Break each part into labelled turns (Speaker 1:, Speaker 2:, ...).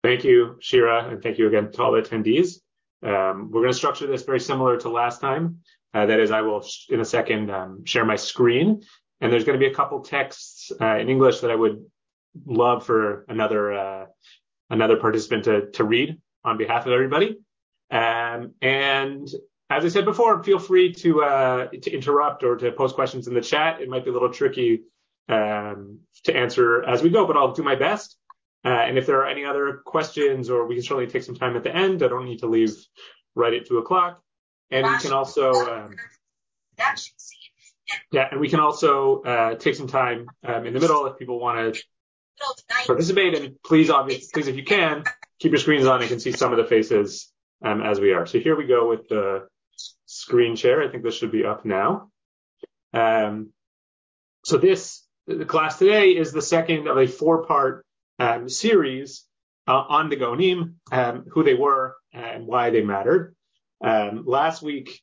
Speaker 1: Thank you, Shira, and thank you again to all the attendees. We're going to structure this very similar to last time. That is, I will, in a second, share my screen, and there's going to be a couple texts in English that I would love for another participant to read on behalf of everybody. And as I said before, feel free to interrupt or to post questions in the chat. It might be a little tricky to answer as we go, but I'll do my best. And if there are any other questions, or we can certainly take some time at the end. I don't need to leave right at 2:00. And we can also, and we can also take some time in the middle if people want to participate. And please, if you can, keep your screens on. I can see some of the faces as we are. So here we go with the screen share. I think this should be up now. So the class today is the second of a 4-part series on the Gaonim, who they were and why they mattered. Last week,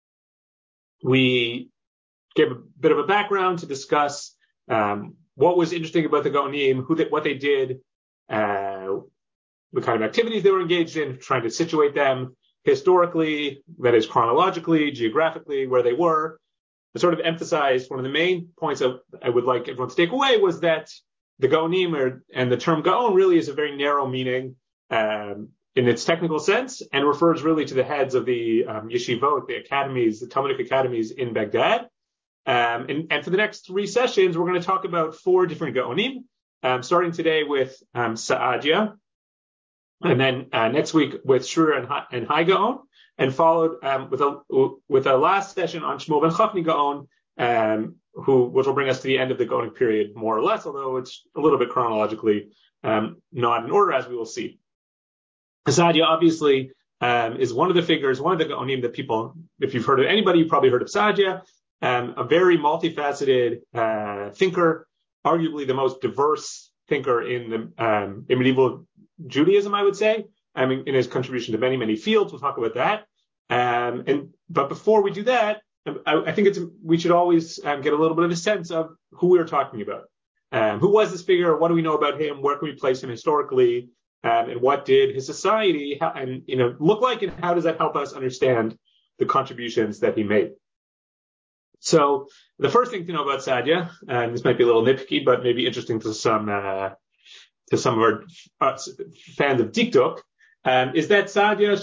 Speaker 1: we gave a bit of a background to discuss what was interesting about the Gaonim, what they did, the kind of activities they were engaged in, trying to situate them historically, that is chronologically, geographically, where they were. I sort of emphasized one of the main points I would like everyone to take away was that the Gaonim and the term Gaon really is a very narrow meaning in its technical sense, and refers really to the heads of the yeshivot, the academies, the Talmudic academies in Baghdad. And for the next 3 sessions, we're going to talk about 4 different Gaonim, starting today with Saadia, and then next week with Shura and Hai Gaon, and followed with a last session on Shmuel ben Chafni Gaon, which will bring us to the end of the Gaonic period, more or less, although it's a little bit chronologically not in order, as we will see. Saadia obviously is one of the figures, one of the Gaonim that people, if you've heard of anybody, you've probably heard of Saadia, a very multifaceted thinker, arguably the most diverse thinker in medieval Judaism, I would say. I mean, in his contribution to many, many fields. We'll talk about that. But before we do that, I think we should always get a little bit of a sense of who we're talking about. Who was this figure? What do we know about him? Where can we place him historically? And what did his society look like? And how does that help us understand the contributions that he made? So the first thing to know about Saadia, and this might be a little nitpicky, but maybe interesting to some of our fans of Dikduk, is that Saadia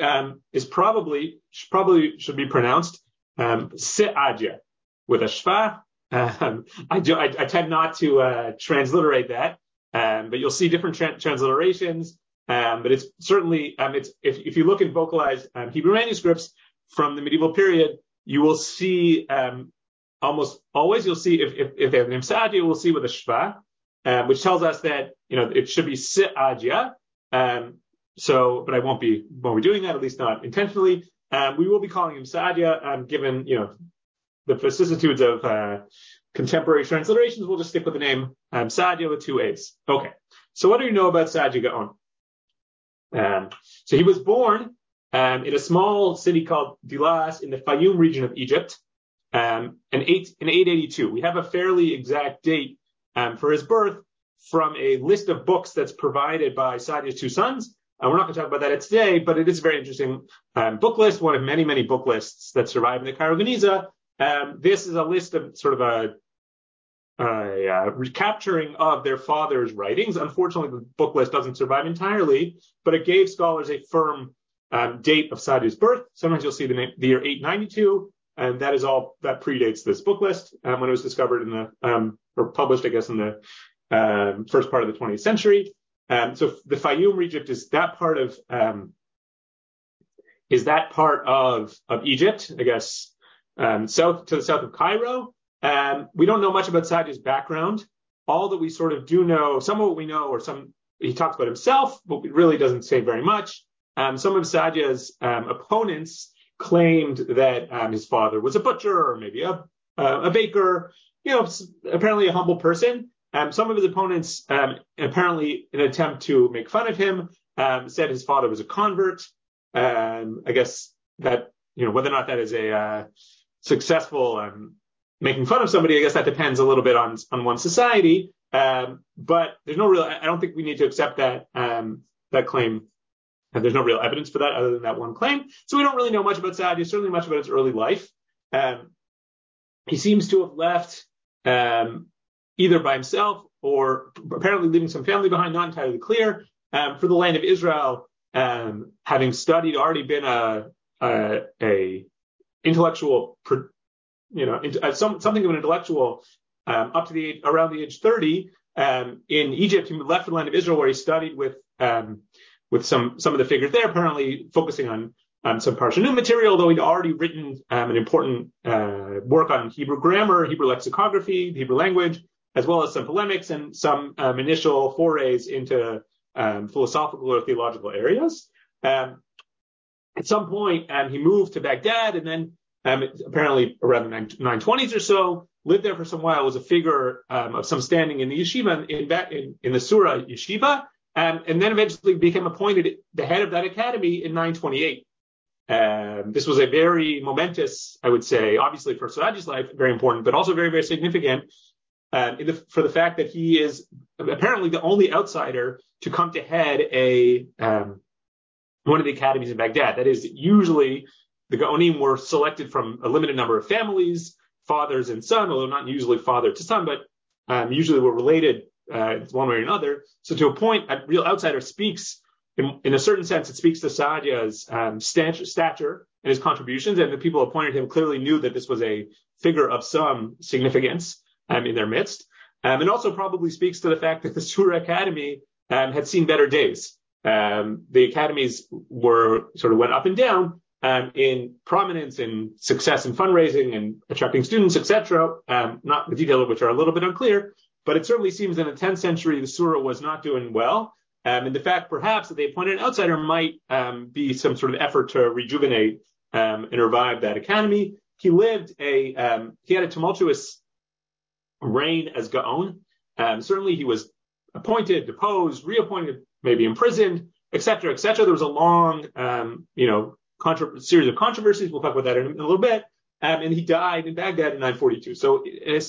Speaker 1: should be pronounced Saadia with a shva. I tend not to transliterate that, but you'll see different transliterations. But it's certainly if you look in vocalized Hebrew manuscripts from the medieval period, you will see almost always if they have the name Saadia, we'll see with a shva, which tells us that it should be Saadia. But I won't be doing that, at least not intentionally. We will be calling him Saadia, given the vicissitudes of contemporary transliterations. We'll just stick with the name Saadia with 2 A's. Okay. So what do you know about Saadia Gaon? So he was born in a small city called Dilas in the Fayum region of Egypt, in 882. We have a fairly exact date for his birth from a list of books that's provided by Saadia's 2 sons. We're not going to talk about that today, but it is a very interesting book list, one of many, many book lists that survive in the Cairo Geniza. This is a list of sort of a recapturing of their father's writings. Unfortunately, the book list doesn't survive entirely, but it gave scholars a firm date of Saadia's birth. Sometimes you'll see the year 892, and that predates this book list when it was discovered or published, I guess, in the first part of the 20th century. So the Fayum Egypt is that part of Egypt, I guess, to the south of Cairo. We don't know much about Saadia's background. All that we sort of do know, some of what we know, he talks about himself, but it really doesn't say very much. Some of Saadia's opponents claimed that his father was a butcher or maybe a baker, apparently a humble person. Some of his opponents, apparently in an attempt to make fun of him, said his father was a convert. I guess that, whether or not that is a successful making fun of somebody, I guess that depends a little bit on one's society. But there's no real, I don't think we need to accept that that claim, and there's no real evidence for that other than that one claim. So we don't really know much about Saadia, certainly much about his early life. He seems to have left either by himself or apparently leaving some family behind, not entirely clear, for the land of Israel, having studied, already been a intellectual, something of an intellectual up to around the age 30. In Egypt, he left for the land of Israel, where he studied with some of the figures there, apparently focusing on some Parsha material, though he'd already written an important work on Hebrew grammar, Hebrew lexicography, Hebrew language, as well as some polemics and some initial forays into philosophical or theological areas. At some point, he moved to Baghdad, and then apparently around the 920s or so, lived there for some while, was a figure of some standing in the yeshiva, in the Surah yeshiva, and then eventually became appointed the head of that academy in 928. This was a very momentous, I would say, obviously for Saadia's life, very important, but also very, very significant for the fact that he is apparently the only outsider to come to head one of the academies in Baghdad. That is, usually the Gaonim were selected from a limited number of families, fathers and son, although not usually father to son, but usually were related one way or another. So to appoint a real outsider speaks, in a certain sense, it speaks to Saadia's stature and his contributions, and the people who appointed him clearly knew that this was a figure of some significance in their midst. And also probably speaks to the fact that the Surah Academy had seen better days. The academies went up and down in prominence and success in fundraising and attracting students, etc. Not the details of which are a little bit unclear, but it certainly seems in the 10th century the Surah was not doing well. And the fact perhaps that they appointed an outsider might be some sort of effort to rejuvenate and revive that academy. He had a tumultuous reign as Gaon. Certainly he was appointed, deposed, reappointed, maybe imprisoned, etc., etc. There was a long, series of controversies. We'll talk about that in a little bit. And he died in Baghdad in 942. So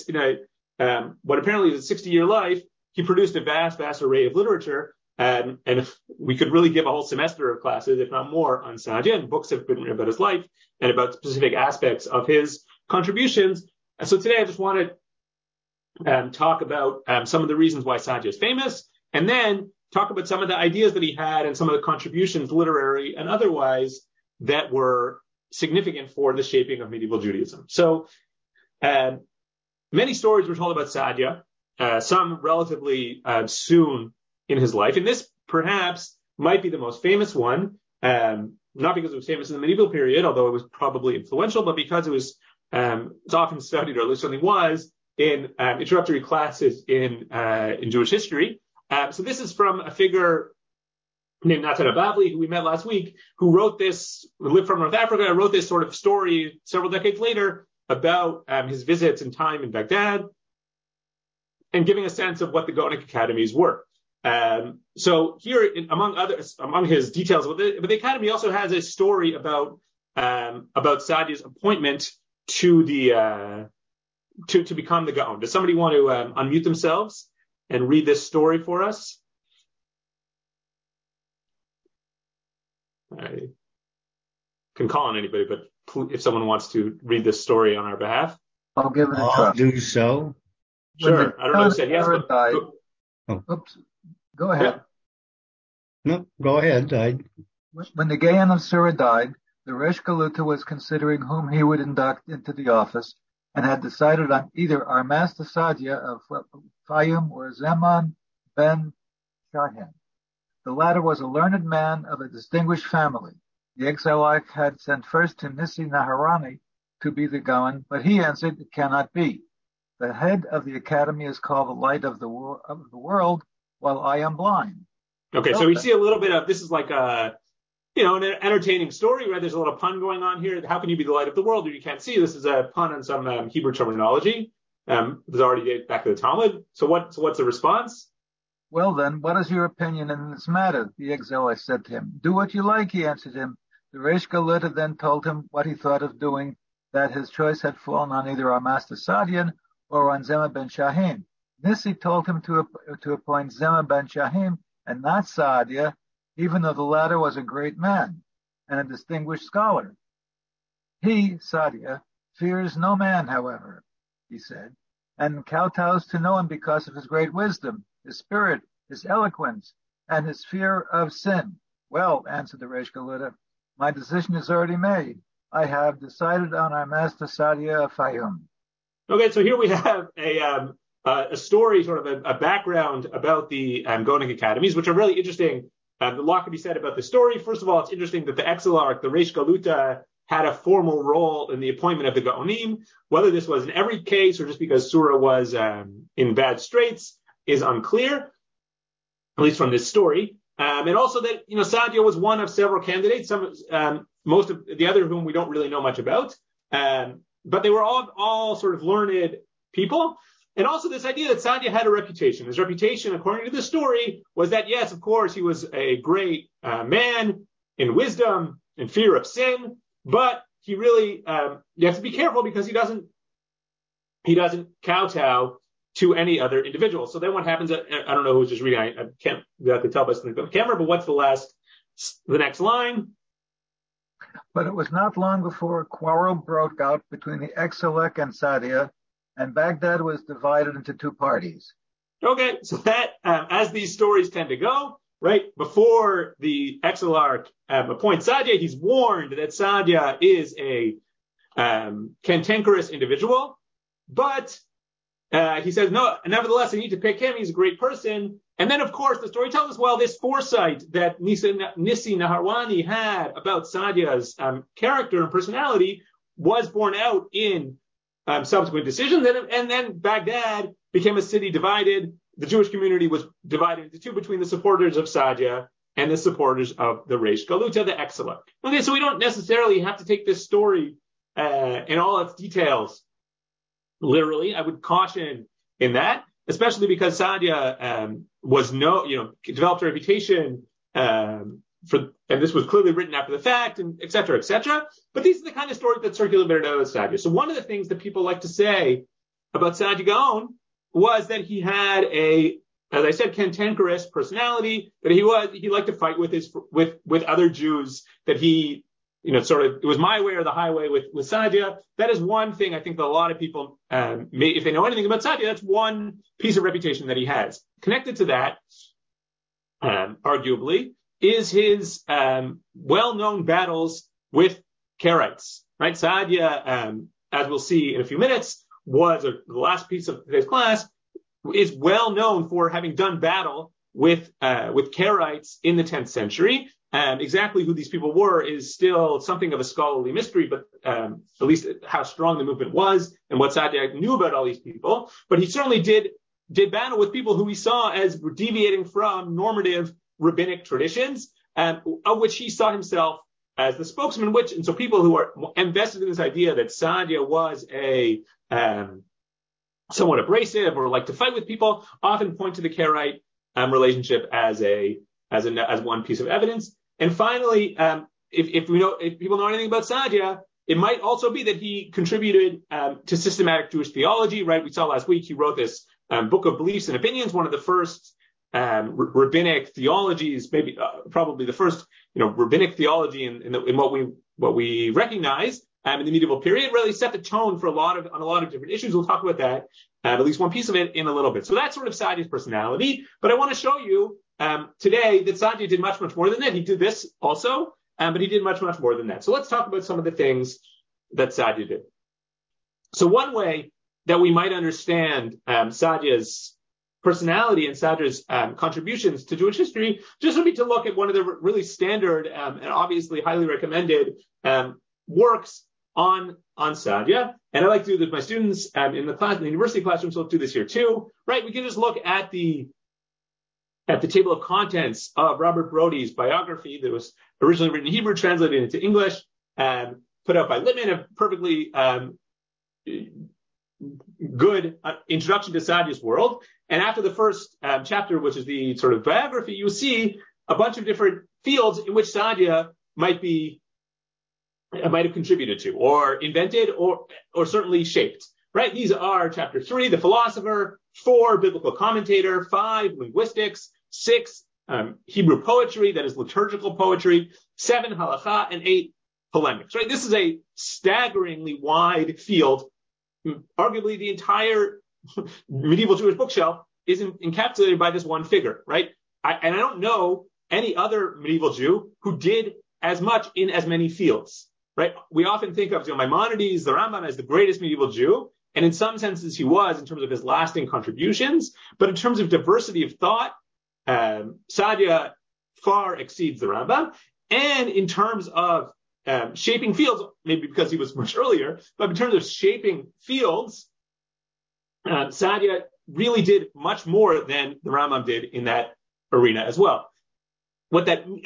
Speaker 1: what apparently is a 60-year life, he produced a vast, vast array of literature. And if we could really give a whole semester of classes, if not more, on Saadia, and books have been written about his life and about specific aspects of his contributions. And so today I just want to talk about some of the reasons why Saadia is famous, and then talk about some of the ideas that he had and some of the contributions, literary and otherwise, that were significant for the shaping of medieval Judaism. So many stories were told about Saadia, some relatively soon in his life. And this perhaps might be the most famous one, not because it was famous in the medieval period, although it was probably influential, but because it's often studied, or at least certainly was, in introductory classes in Jewish history. So this is from a figure named Natan Bavli, who we met last week, who wrote this, lived from North Africa, wrote this sort of story several decades later about his visits and time in Baghdad, and giving a sense of what the Gaonic academies were. So here, among his details, but the academy also has a story about Saadia's appointment to become the Gaon. Does somebody want to unmute themselves and read this story for us? I can call on anybody, but if someone wants to read this story on our behalf,
Speaker 2: I'll give it a try.
Speaker 3: I'll do so.
Speaker 1: Sure. I don't know who said yes, but
Speaker 2: Oops. Go ahead.
Speaker 3: Yeah. No, go ahead.
Speaker 2: When the Gaon of Surah died, the Resh Galuta was considering whom he would induct into the office, and had decided on either our master Saadia of Fayum or Zaman ben Shahin. The latter was a learned man of a distinguished family. The exile had sent first to Nissi Naharani to be the Gaon, but he answered, "It cannot be. The head of the academy is called the light of the world, while I am blind."
Speaker 1: Okay, so we see a little bit of, this is like an entertaining story, right? There's a little pun going on here. How can you be the light of the world if you can't see? This is a pun on some Hebrew terminology. It was already dated back to the Talmud. So what's the response?
Speaker 2: "Well then, what is your opinion in this matter?" the exile said to him. "Do what you like," he answered him. The Resh Galuta then told him what he thought of doing, that his choice had fallen on either our master Saadian or on Zema ben Shahin. Nissi told him to appoint Zema ben Shahin and not Saadia, even though the latter was a great man and a distinguished scholar. He, Saadia, fears no man, however, he said, and kowtows to no one because of his great wisdom, his spirit, his eloquence, and his fear of sin. Well, answered the Reish Galuta, my decision is already made. I have decided on our master Saadia of Fayum.
Speaker 1: Okay, so here we have a story, sort of a background about the Gaonic academies, which are really interesting. A lot can be said about the story. First of all, it's interesting that the Exilarch, the Reish Galuta, had a formal role in the appointment of the Gaonim. Whether this was in every case or just because Surah was in bad straits is unclear, at least from this story. And also that, Saadia was one of several candidates, most of the other of whom we don't really know much about. But they were all sort of learned people. And also this idea that Saadia had a reputation. His reputation, according to the story, was that, yes, of course, he was a great man in wisdom and fear of sin, but he really, you have to be careful because he doesn't kowtow to any other individual. So then what happens, I don't know who's just reading, I can't exactly tell by the camera, but what's the next line?
Speaker 2: But it was not long before a quarrel broke out between the Exilarch and Saadia, and Baghdad was divided into two parties.
Speaker 1: Okay, so that, as these stories tend to go, right, before the Exilarch appoints Saadia, he's warned that Saadia is a cantankerous individual, but he says, no, nevertheless, I need to pick him. He's a great person. And then, of course, the story tells us, well, this foresight that Nissi Naharwani had about Saadia's character and personality was borne out in subsequent decisions. And then Baghdad became a city divided. The Jewish community was divided into two between the supporters of Saadia and the supporters of the Reish Galuta, the Exilarch. Okay, so we don't necessarily have to take this story in all its details literally. I would caution in that, especially because Saadia developed a reputation and this was clearly written after the fact, and et cetera, et cetera. But these are the kind of stories that circulated about Saadia. So one of the things that people like to say about Saadia Gaon was that he had as I said, cantankerous personality, that he liked to fight with other Jews, that he, it was my way or the highway with Saadia. That is one thing I think that a lot of people, if they know anything about Saadia, that's one piece of reputation that he has. Connected to that, arguably, is his well-known battles with Karaites. Right? Saadia, as we'll see in a few minutes, the last piece of today's class, is well known for having done battle with Karaites in the 10th century. Exactly who these people were is still something of a scholarly mystery, but at least how strong the movement was and what Saadia knew about all these people. But he certainly did battle with people who he saw as deviating from normative rabbinic traditions, of which he saw himself as the spokesman. And so people who are invested in this idea that Saadia was a somewhat abrasive or like to fight with people often point to the Karaite relationship as one piece of evidence. And finally, if people know anything about Saadia, it might also be that he contributed to systematic Jewish theology. Right? We saw last week he wrote this book of beliefs and opinions, one of the first rabbinic theologies, maybe probably the first rabbinic theology in what we recognize in the medieval period. Really set the tone for on a lot of different issues. We'll talk about that, at least one piece of it, in a little bit. So that's sort of Saadia's personality. But I want to show you today that Saadia did much, much more than that. He did this also, but he did much, much more than that. So let's talk about some of the things that Saadia did. So one way that we might understand Saadia's personality and Saadia's contributions to Jewish history just would be to look at one of the really standard and obviously highly recommended works on Saadia. And I like to do this with my students in the university classroom, so I'll do this here too. Right? We can just look at the table of contents of Robert Brody's biography that was originally written in Hebrew, translated into English, put out by Littman, a perfectly good introduction to Saadia's world. And after the first chapter, which is the sort of biography, you see a bunch of different fields in which Saadia might have contributed to, or invented, or certainly shaped. Right? These are chapter 3, the philosopher; 4, biblical commentator; 5, linguistics; 6, Hebrew poetry, that is liturgical poetry, 7 halakha, and 8 polemics, right? This is a staggeringly wide field. Arguably, the entire medieval Jewish bookshelf is encapsulated by this one figure, right? I don't know any other medieval Jew who did as much in as many fields, right? We often think of Maimonides, the Rambam, as the greatest medieval Jew, and in some senses he was in terms of his lasting contributions, but in terms of diversity of thought, Saadia far exceeds the Rambam, and in terms of shaping fields, maybe because he was much earlier, but in terms of shaping fields, Saadia really did much more than the Rambam did in that arena as well. When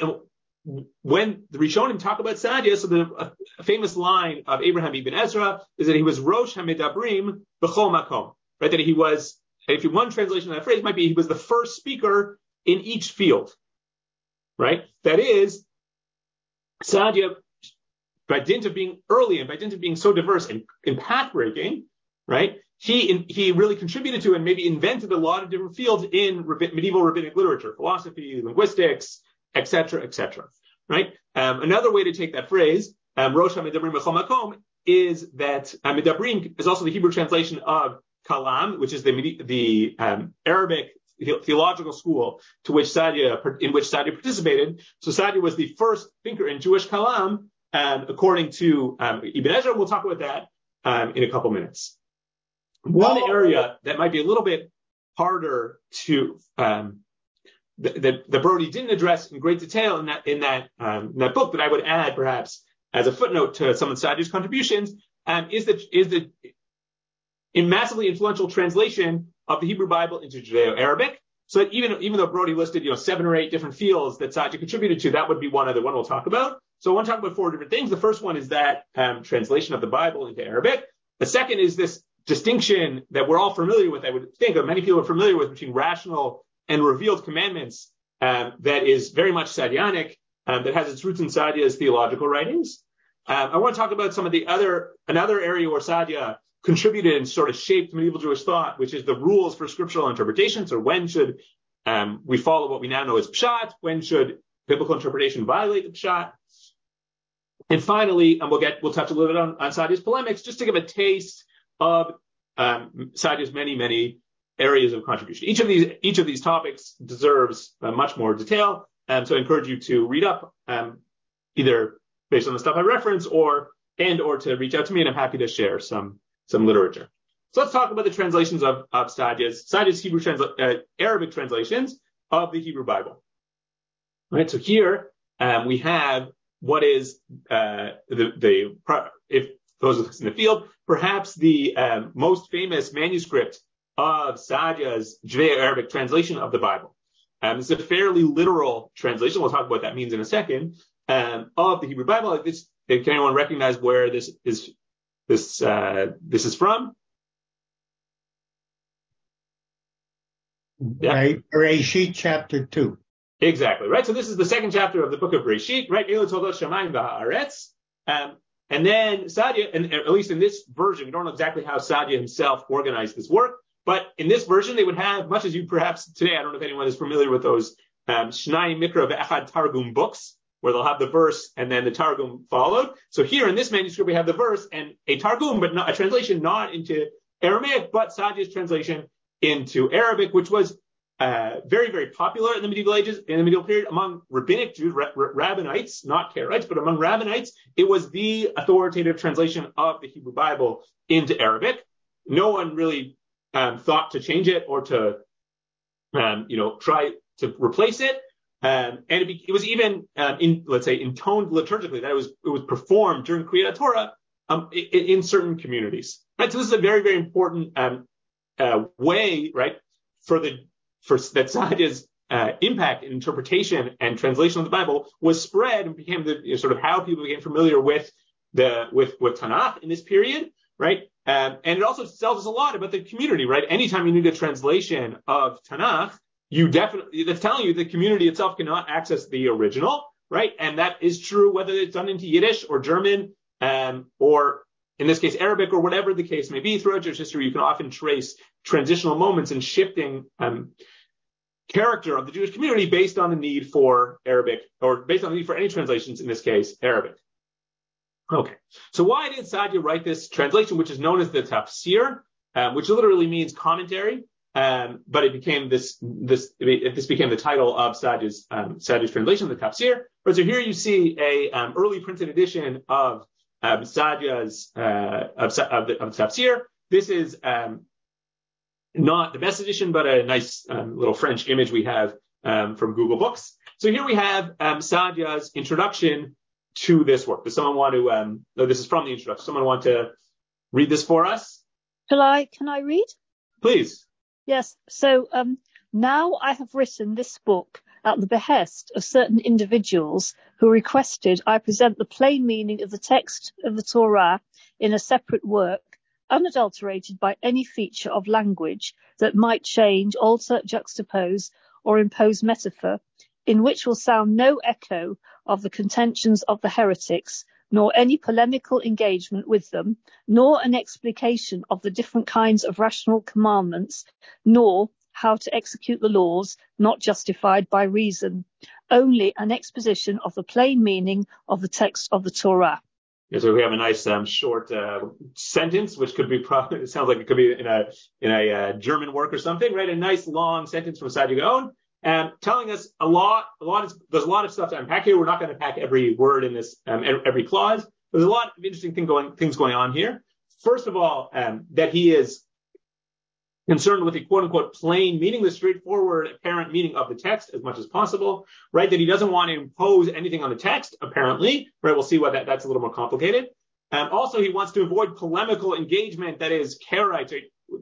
Speaker 1: the Rishonim talk about Saadia, so a famous line of Abraham ibn Ezra is that he was Rosh HaMedabrim B'chol Makom, right? That he was, if one translation of that phrase might be, he was the first speaker in each field, right? That is, Saadia, by dint of being early and by dint of being so diverse and path-breaking, right? He really contributed to and maybe invented a lot of different fields in medieval rabbinic literature, philosophy, linguistics, etc., right? Another way to take that phrase, Rosh HaMedabrim B'chol Makom, is that Medabrim is also the Hebrew translation of Kalam, which is the Arabic theological school in which Saadia participated. So Saadia was the first thinker in Jewish Kalam, according to Ibn Ezra. We'll talk about that in a couple minutes. One area that might be a little bit harder to that Brody didn't address in great detail in that book, that I would add perhaps as a footnote to some of Saadia's contributions, is the massively influential translation of the Hebrew Bible into Judeo-Arabic. So that even though Brody listed 7 or 8 different fields that Saadia contributed to, that would be one other one we'll talk about. So I want to talk about 4 different things. The first one is that translation of the Bible into Arabic. The second is this distinction that we're all familiar with, I would think, or many people are familiar with, between rational and revealed commandments, that is very much Saadianic, that has its roots in Saadia's theological writings. I want to talk about another area where Saadia contributed and sort of shaped medieval Jewish thought, which is the rules for scriptural interpretation. So when should we follow what we now know as Pshat? When should biblical interpretation violate the Pshat? And finally, we'll touch a little bit on Saadia's polemics, just to give a taste of Saadia's many areas of contribution. Each of these topics deserves much more detail, so I encourage you to read up, either based on the stuff I reference or to reach out to me, and I'm happy to share some literature. So let's talk about the translations of Saadia's Hebrew Arabic translations of the Hebrew Bible. All right, so here we have what is if those of us in the field, perhaps the most famous manuscript of Saadia's Judeo-Arabic translation of the Bible. It's a fairly literal translation. We'll talk about what that means in a second, of the Hebrew Bible. Can anyone recognize where this is from?
Speaker 3: Yeah. Bereshit chapter 2.
Speaker 1: Exactly, right? So this is the second chapter of the book of Bereshit, right? And then Saadia, and at least in this version, we don't know exactly how Saadia himself organized this work, but in this version, they would have, much as you perhaps today, I don't know if anyone is familiar with those Shnai Mikra Ve'echad Targum books, where they'll have the verse and then the Targum followed. So here in this manuscript, we have the verse and a Targum, but not a translation, not into Aramaic, but Saadia's translation into Arabic, which was very, very popular in the medieval period among rabbinic Jews, rabbinites, not Karaites, but among rabbinites. It was the authoritative translation of the Hebrew Bible into Arabic. No one really thought to change it or to, try to replace it. And it was even, intoned liturgically, that it was performed during Kriyat Torah in certain communities. Right? So this is a very, very important way, right, for that Saadia's impact in interpretation and translation of the Bible was spread and became the sort of how people became familiar with Tanakh in this period, right? And it also tells us a lot about the community, right? Anytime you need a translation of Tanakh, that's telling you the community itself cannot access the original, right? And that is true whether it's done into Yiddish or German, or in this case Arabic, or whatever the case may be. Throughout Jewish history, you can often trace transitional moments and shifting character of the Jewish community based on the need for Arabic, or based on the need for any translations, in this case, Arabic. Okay, so why did Saadia write this translation, which is known as the Tafsir, which literally means commentary, but it became this became the title of Saadia's translation, the Tafsir. Right, so here you see a early printed edition of Saadia's of the Tafsir. This is not the best edition, but a nice little French image we have from Google Books. So here we have Saadia's introduction to this work. Does someone want to, no, this is from the introduction. Someone want to read this for us?
Speaker 4: Can I read?
Speaker 1: Please.
Speaker 4: Yes. So now I have written this book at the behest of certain individuals who requested I present the plain meaning of the text of the Torah in a separate work, unadulterated by any feature of language that might change, alter, juxtapose, or impose metaphor, in which will sound no echo of the contentions of the heretics, nor any polemical engagement with them, nor an explication of the different kinds of rational commandments, nor how to execute the laws not justified by reason, only an exposition of the plain meaning of the text of the Torah.
Speaker 1: Yeah, so we have a nice short sentence, which could be it sounds like it could be in a German work or something, right? A nice long sentence from Saadia Gaon, telling us there's a lot of stuff to unpack here. We're not going to unpack every word in this, every clause. There's a lot of interesting things going on here. First of all, that he is concerned with the quote unquote plain meaning, the straightforward apparent meaning of the text as much as possible, right? That he doesn't want to impose anything on the text, apparently, right? We'll see why that's a little more complicated. Also, he wants to avoid polemical engagement, that is, Karaite,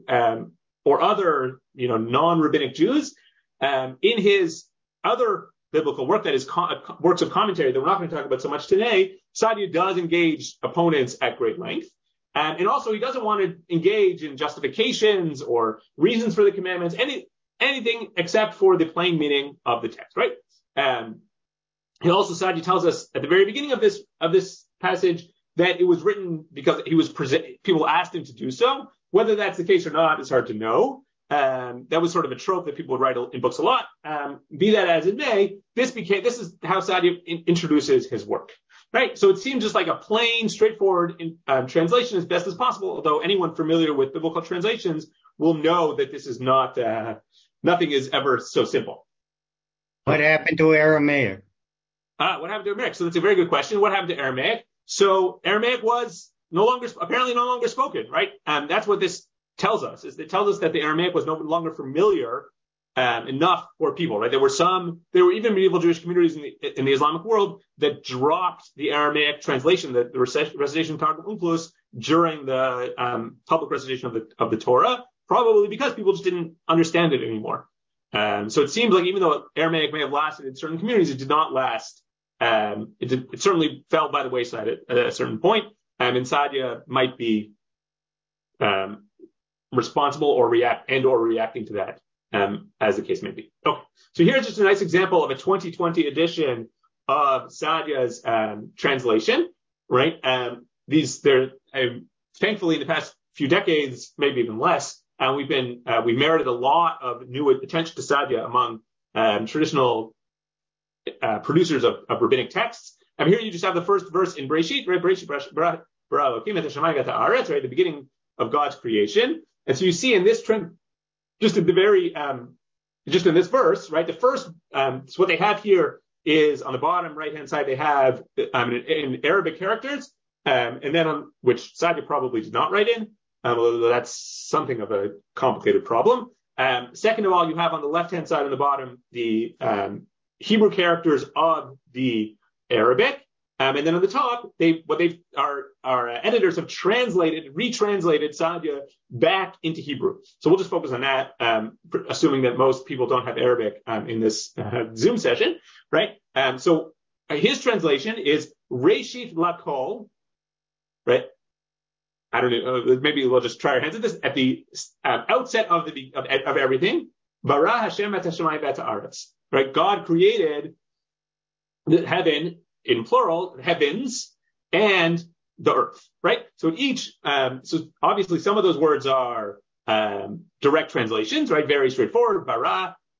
Speaker 1: or other, non-rabbinic Jews. In his other biblical work, that is works of commentary that we're not going to talk about so much today, Saadia does engage opponents at great length. And also, he doesn't want to engage in justifications or reasons for the commandments, anything except for the plain meaning of the text, right? He also, Saadia tells us at the very beginning of this passage that it was written because people asked him to do so. Whether that's the case or not is hard to know. That was sort of a trope that people would write in books a lot. Be that as it may, this is how Saadia introduces his work. Right, so it seems just like a plain, straightforward translation as best as possible, although anyone familiar with biblical translations will know that this is not, nothing is ever so simple.
Speaker 3: What happened to Aramaic?
Speaker 1: What happened to Aramaic? So that's a very good question. What happened to Aramaic? So Aramaic was apparently no longer spoken, right? That's what this tells us, is it tells us that the Aramaic was no longer familiar enough for people, right? There were even medieval Jewish communities in the Islamic world that dropped the Aramaic translation, the recitation of Targum Onkelos, during the public recitation of the Torah, probably because people just didn't understand it anymore. So it seems like even though Aramaic may have lasted in certain communities, it did not last. It certainly fell by the wayside at a certain point, and Saadia might be responsible or reacting to that. As the case may be. Okay, so here's just a nice example of a 2020 edition of Saadia's translation, right? Thankfully, in the past few decades, maybe even less, we've merited a lot of new attention to Saadia among traditional producers of rabbinic texts. And here you just have the first verse in Bereshit, right? Bereshit bara Elokim et hashamayim et haaretz, right? The beginning of God's creation. And so you see in this trend, just in this verse, right? The first, so what they have here is on the bottom right-hand side, they have in Arabic characters, and then which Saadia probably did not write in, although that's something of a complicated problem. Second of all, you have on the left-hand side on the bottom the Hebrew characters of the Arabic, and then on the top, our editors have retranslated Saadia back into Hebrew. So we'll just focus on that, assuming that most people don't have Arabic in this Zoom session, right? So his translation is Reshit Lakol, right? I don't know. Maybe we'll just try our hands at this. At the outset of everything, Bara Hashem et hashamayim et haaretz, right? God created the heaven, in plural, heavens and the earth, right? So so obviously some of those words are direct translations, right? Very straightforward. Bara,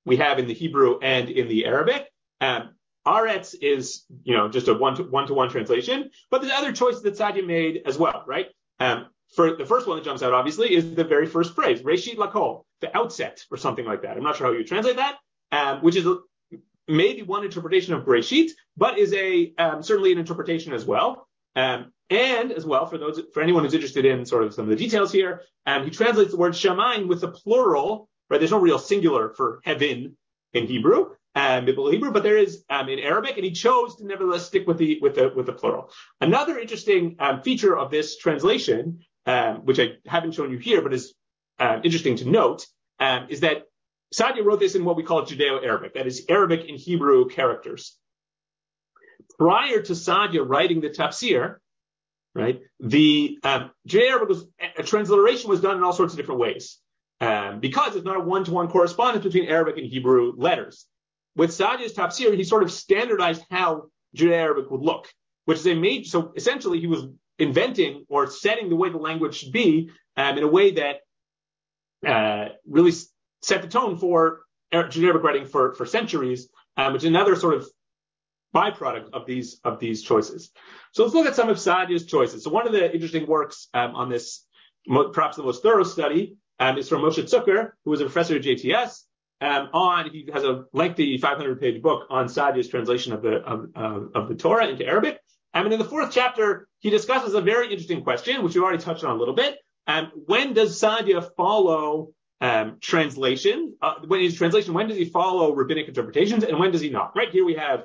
Speaker 1: we have in the Hebrew and in the Arabic. Aretz is, just a one-to-one translation, but there's other choices that Saadia made as well, right? For the first one that jumps out, obviously, is the very first phrase, Reshit Lakol, the outset, or something like that. I'm not sure how you translate that, which is maybe one interpretation of Bereshit, but is certainly an interpretation as well. And as well, for anyone who's interested in sort of some of the details here, he translates the word shamayim with the plural, right? There's no real singular for heaven in Hebrew, biblical Hebrew, but there is in Arabic, and he chose to nevertheless stick with the plural. Another interesting feature of this translation, which I haven't shown you here, but is interesting to note, is that Saadia wrote this in what we call Judeo-Arabic, that is Arabic in Hebrew characters. Prior to Saadia writing the tafsir, right, the Judeo-Arabic transliteration was done in all sorts of different ways, because it's not a one-to-one correspondence between Arabic and Hebrew letters. With Saadia's tafsir, he sort of standardized how Judeo-Arabic would look, which is so essentially he was inventing or setting the way the language should be in a way that really set the tone for Judeo-Arabic writing for centuries, which is another sort of byproduct of these choices. So let's look at some of Saadia's choices. So one of the interesting works on this, perhaps the most thorough study, is from Moshe Zucker, who was a professor at JTS. He has a lengthy 500-page book on Saadia's translation of the Torah into Arabic. And in the fourth chapter, he discusses a very interesting question, which we already touched on a little bit. When does Saadia follow translation? When does he follow rabbinic interpretations, and when does he not? Right here we have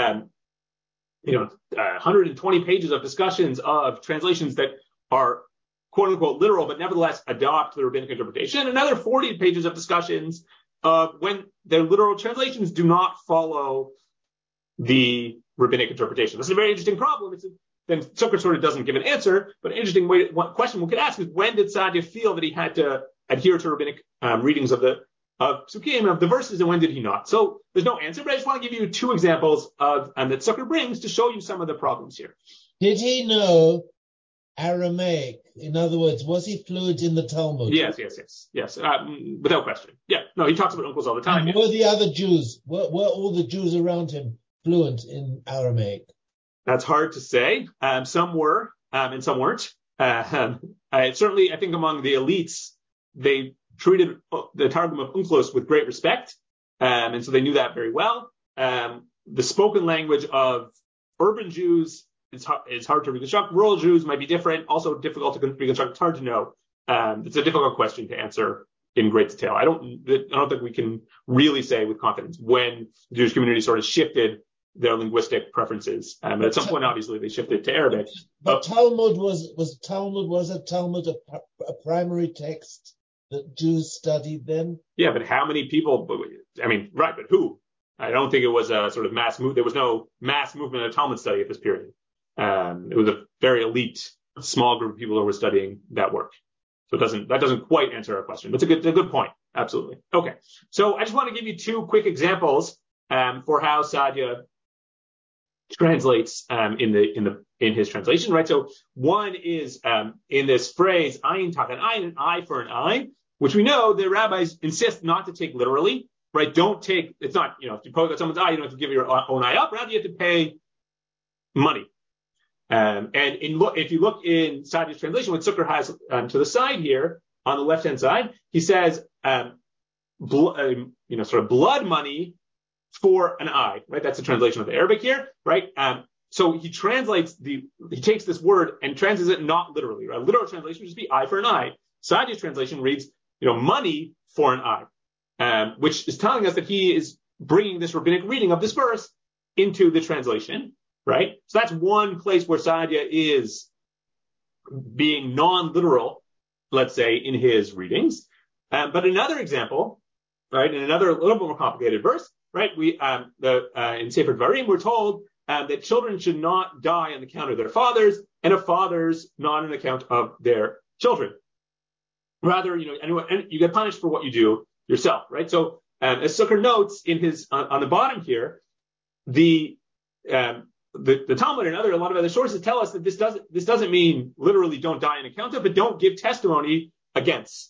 Speaker 1: 120 pages of discussions of translations that are quote unquote literal, but nevertheless adopt the rabbinic interpretation. Another 40 pages of discussions of when their literal translations do not follow the rabbinic interpretation. This is a very interesting problem. Then Zucker sort of doesn't give an answer, but an interesting question one could ask is, when did Saadia feel that he had to adhere to rabbinic readings of Psukim, of the verses, and when did he not? So there's no answer, but I just want to give you two examples that Zucker brings to show you some of the problems here.
Speaker 5: Did he know Aramaic? In other words, was he fluent in the Talmud?
Speaker 1: Yes. Without question. Yeah. No, he talks about uncles all the time.
Speaker 5: And were the other Jews, were all the Jews around him fluent in Aramaic?
Speaker 1: That's hard to say. Some were, and some weren't. Certainly, I think among the elites, they treated the Targum of Unclos with great respect, and so they knew that very well. The spoken language of urban Jews is hard to reconstruct. Rural Jews might be different, also difficult to reconstruct. It's hard to know. It's a difficult question to answer in great detail. I don't think we can really say with confidence when the Jewish community sort of shifted their linguistic preferences. But at some point, obviously, they shifted to Arabic.
Speaker 5: But Talmud was a Talmud a primary text that Jews studied then?
Speaker 1: Yeah, but how many people? Right, but who? I don't think it was a sort of mass move. There was no mass movement of Talmud study at this period. It was a very elite, small group of people who were studying that work. So that doesn't quite answer our question. But it's a good point. Absolutely. Okay. So I just want to give you two quick examples for how Saadia translates in his translation, right? So one is in this phrase "ayin takan ayin," an eye for an eye, which we know the rabbis insist not to take literally, right? It's not, if you poke at someone's eye, you don't have to give your own eye up. Rather, you have to pay money. If you look in Saadia's translation, what Zucker has to the side here on the left-hand side, he says, sort of blood money for an eye, right? That's the translation of the Arabic here, right? So he takes this word and translates it not literally, right? Literal translation would just be eye for an eye. Saadia's translation reads, money for an eye, which is telling us that he is bringing this rabbinic reading of this verse into the translation, right? So that's one place where Saadia is being non-literal, let's say, in his readings. But another example, right, in another little bit more complicated verse, right, in Sefer Dvarim, we're told that children should not die on account of their fathers, and of fathers not on account of their children. Rather, you get punished for what you do yourself, right? So, as Zucker notes in his on the bottom here, the Talmud and a lot of other sources tell us that this doesn't mean literally don't die on account of, but don't give testimony against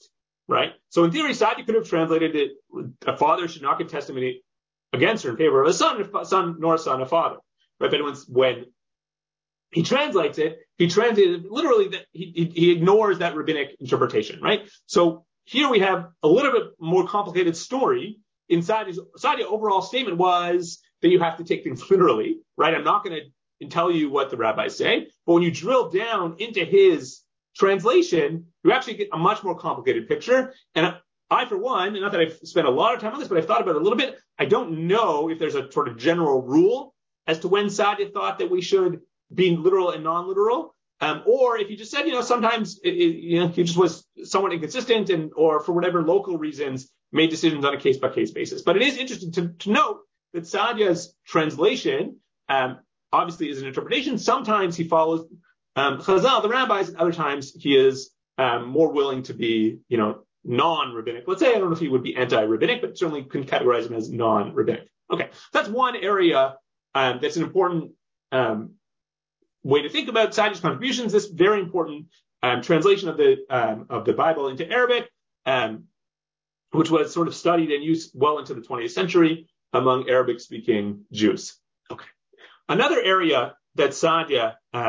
Speaker 1: right? So in theory, Saadia could have translated it, a father should not give testimony against or in favor of a son nor a son a father. Right? But when he translates it, he translated literally that he ignores that rabbinic interpretation, right? So here we have a little bit more complicated story. Saadia's overall statement was that you have to take things literally, right? I'm not going to tell you what the rabbis say, but when you drill down into his translation, you actually get a much more complicated picture. And I, for one, not that I've spent a lot of time on this, but I've thought about it a little bit. I don't know if there's a sort of general rule as to when Saadia thought that we should be literal and non-literal, or if he just said, sometimes he just was somewhat inconsistent or for whatever local reasons made decisions on a case-by-case basis. But it is interesting to note that Saadia's translation obviously is an interpretation. Sometimes he follows Chazal, the rabbis, and other times he is more willing to be, non-rabbinic. Let's say, I don't know if he would be anti-rabbinic, but certainly can categorize him as non-rabbinic. Okay, that's one area that's an important way to think about Saadia's contributions. This very important translation of the Bible into Arabic, which was sort of studied and used well into the 20th century among Arabic-speaking Jews. Okay, another area that Saadia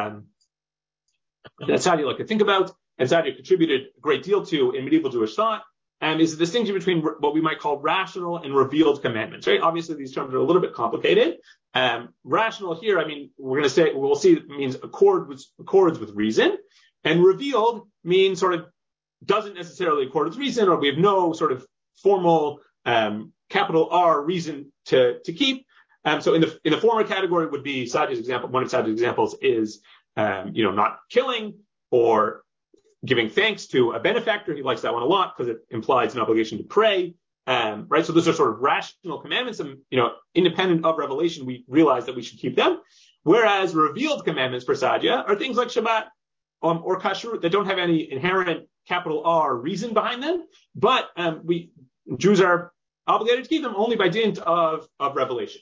Speaker 1: like to think about, and Saadia contributed a great deal to in medieval Jewish thought, is the distinction between what we might call rational and revealed commandments, right? Obviously, these terms are a little bit complicated. Rational here, we'll see it means accords with reason, and revealed means sort of doesn't necessarily accord with reason, or we have no sort of formal capital R reason to keep. So in the former category would be Saadia's example. One of Saadia's examples is not killing or giving thanks to a benefactor. He likes that one a lot because it implies an obligation to pray. Right. So those are sort of rational commandments, and, independent of revelation, we realize that we should keep them. Whereas revealed commandments for Saadia are things like Shabbat or Kashrut that don't have any inherent capital R reason behind them, but Jews are obligated to keep them only by dint of revelation.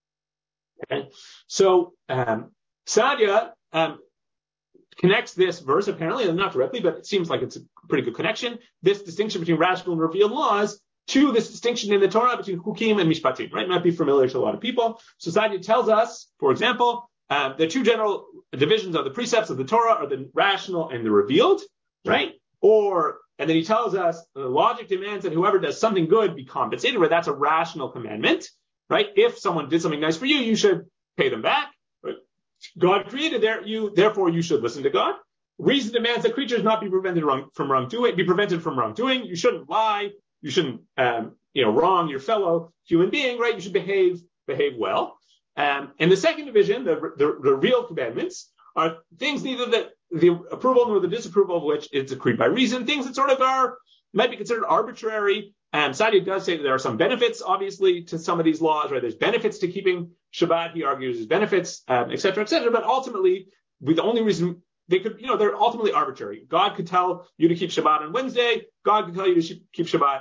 Speaker 1: Okay. So Saadia connects this verse, apparently, and not directly, but it seems like it's a pretty good connection, this distinction between rational and revealed laws to this distinction in the Torah between Hukim and Mishpatim, right? It might be familiar to a lot of people. So Saadia tells us, for example, the two general divisions of the precepts of the Torah are the rational and the revealed, right? And then he tells us the logic demands that whoever does something good be compensated, right? That's a rational commandment, right? If someone did something nice for you, you should pay them back. Right? God created you, therefore you should listen to God. Reason demands that creatures not be prevented from wrongdoing. You shouldn't lie. You shouldn't, wrong your fellow human being, right? You should behave well. And the second division, the real commandments, are things neither the approval nor the disapproval of which is decreed by reason, things that sort of might be considered arbitrary. Saadia does say that there are some benefits, obviously, to some of these laws, right? There's benefits to keeping Shabbat, he argues, there's benefits, et cetera, but ultimately, the only reason they could, they're ultimately arbitrary. God could tell you to keep Shabbat on Wednesday, God could tell you to keep Shabbat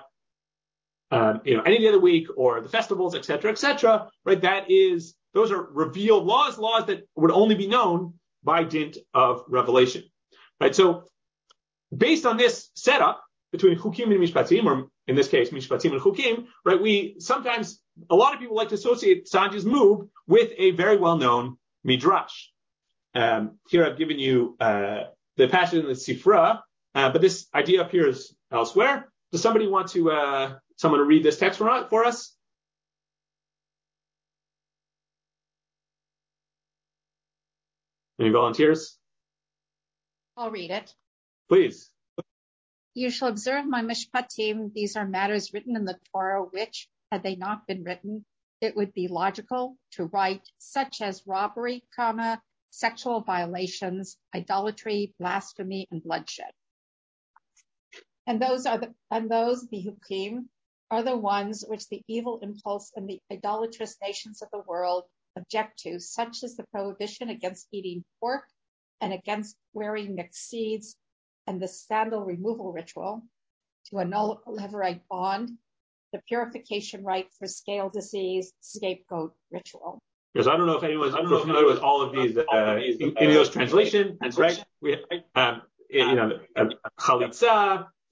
Speaker 1: any of the other week, or the festivals, et cetera, right? Those are revealed laws that would only be known by dint of revelation, right? So based on this setup between Chukim and Mishpatim, or in this case, Mishpatim and Chukim, right? A lot of people like to associate Saadia's move with a very well-known Midrash. Here I've given you the passage in the Sifra, but this idea appears elsewhere. Does somebody want someone to read this text for us? Any volunteers?
Speaker 6: I'll read it.
Speaker 1: Please.
Speaker 6: You shall observe my mishpatim. These are matters written in the Torah, which, had they not been written, it would be logical to write, such as robbery, sexual violations, idolatry, blasphemy, and bloodshed. And those the hukim, are the ones which the evil impulse and the idolatrous nations of the world object to, such as the prohibition against eating pork and against wearing mixed seeds, and the sandal removal ritual to annul a levirate bond, the purification rite for scale disease, scapegoat ritual.
Speaker 1: Yes, I don't know if anyone's familiar with all of these in those translations, right? Chalitza,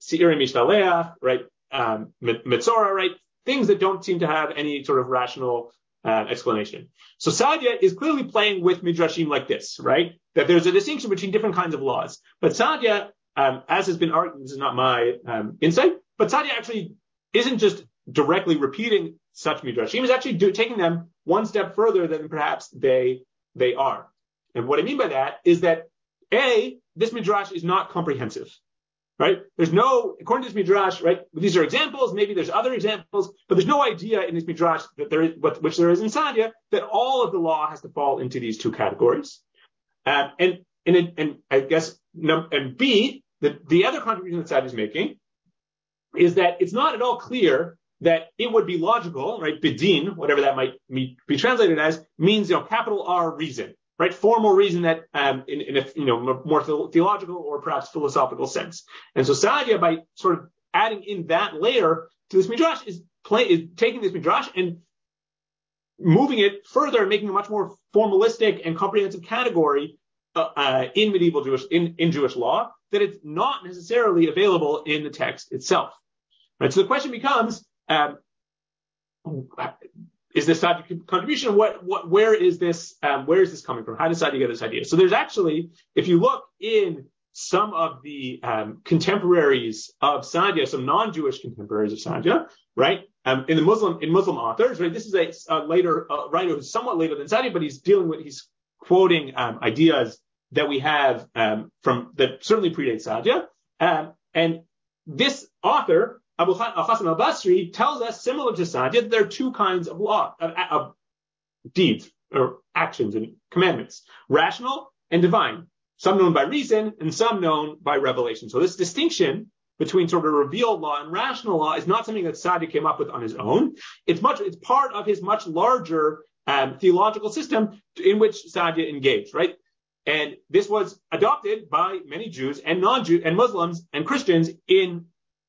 Speaker 1: Se'iri Mishtaleach, right? Metzora, right? Things that don't seem to have any sort of rational explanation. So Saadia is clearly playing with midrashim like this, right? That there's a distinction between different kinds of laws. But Saadia, as has been argued, this is not my insight, but Saadia actually isn't just directly repeating such midrashim, he's actually taking them one step further than perhaps they are. And what I mean by that is that this midrash is not comprehensive. Right? There's no, according to this midrash, right? These are examples. Maybe there's other examples, but there's no idea in this midrash that there is, which there is in Saadia, that all of the law has to fall into these two categories. And I guess, and B, the other contribution that Saadia is making is that it's not at all clear that it would be logical, right? Bidin, whatever that might be translated as, means, capital R reason. Right, formal reason that in a more theological or perhaps philosophical sense. And so Saadia, by sort of adding in that layer to this midrash, is taking this midrash and moving it further and making a much more formalistic and comprehensive category in medieval Jewish law that it's not necessarily available in the text itself. Right, so the question becomes. Is this Saadia contribution? Where is this coming from? How does Saadia get this idea? So there's actually, if you look in some of the contemporaries of Saadia, some non-Jewish contemporaries of Saadia, right? In Muslim authors, right? This is a later writer who's somewhat later than Saadia, but he's quoting ideas that we have from that certainly predate Saadia. And this author, Abu Hassan al-Basri, tells us, similar to Saadia, that there are two kinds of law, of deeds or actions and commandments, rational and divine, some known by reason and some known by revelation. So this distinction between sort of revealed law and rational law is not something that Saadia came up with on his own. It's part of his much larger theological system in which Saadia engaged, right? And this was adopted by many Jews and non-Jews and Muslims and Christians in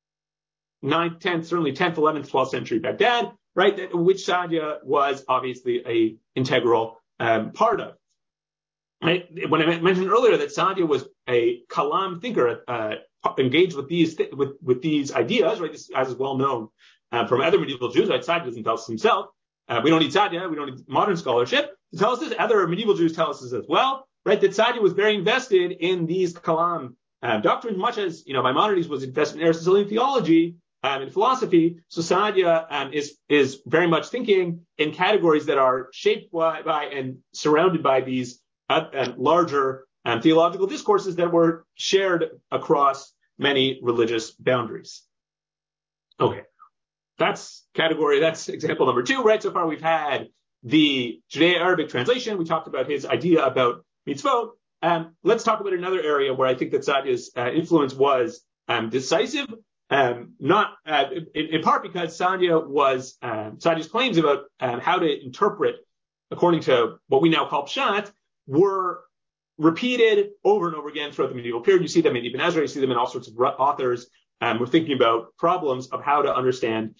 Speaker 1: 9th, 10th, certainly 10th, 11th, 12th century Baghdad, right? Which Saadia was obviously a integral part of. Right? When I mentioned earlier that Saadia was a kalam thinker, engaged with these ideas, right? This as is well known from other medieval Jews, right? Saadia doesn't tell us himself. We don't need Saadia. We don't need modern scholarship to tell us this. Other medieval Jews tell us this as well, right? That Saadia was very invested in these kalam doctrines, much as Maimonides was invested in Aristotelian theology. In philosophy, so Saadia is very much thinking in categories that are shaped by and surrounded by these larger theological discourses that were shared across many religious boundaries. Okay, that's example number 2, right? So far we've had the Judeo-Arabic translation. We talked about his idea about mitzvot. Let's talk about another area where I think that Saadia's influence was decisive. Not in part because Saadia's claims about how to interpret according to what we now call Pshat were repeated over and over again throughout the medieval period. You see them in Ibn Ezra, you see them in all sorts of authors. We're thinking about problems of how to understand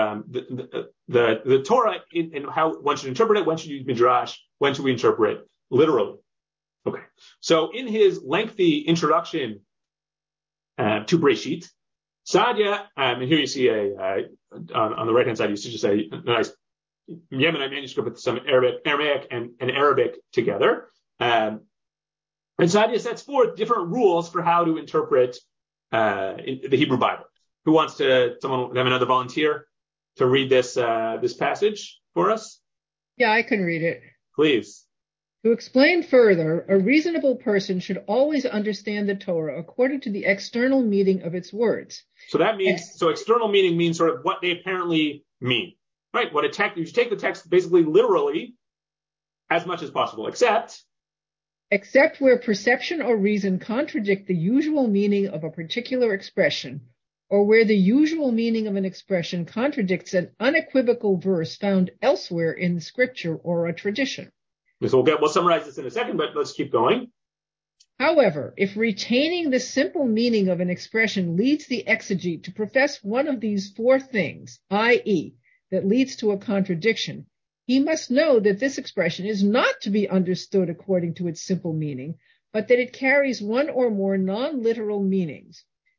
Speaker 1: the Torah and how one should interpret it, when should use midrash, when should we interpret literally. Okay, so in his lengthy introduction to Breshit, Saadia, and here you see on the right-hand side, you see just a nice Yemenite manuscript with some Aramaic and Arabic together. And Saadia sets forth different rules for how to interpret the Hebrew Bible. Who wants someone have another volunteer to read this passage for us?
Speaker 7: Yeah, I can read it.
Speaker 1: Please.
Speaker 7: To explain further, a reasonable person should always understand the Torah according to the external meaning of its words.
Speaker 1: So that means, so external meaning means sort of what they apparently mean, right? What a text, you should take the text basically literally as much as possible, except
Speaker 7: where perception or reason contradict the usual meaning of a particular expression, or where the usual meaning of an expression contradicts an unequivocal verse found elsewhere in scripture or a tradition.
Speaker 1: So we'll summarize this in a second, but let's keep going.
Speaker 7: However, if retaining the simple meaning of an expression leads the exegete to profess one of these 4 things, i.e., that leads to a contradiction, he must know that this expression is not to be understood according to its simple meaning, but that it carries one or more non-literal meanings.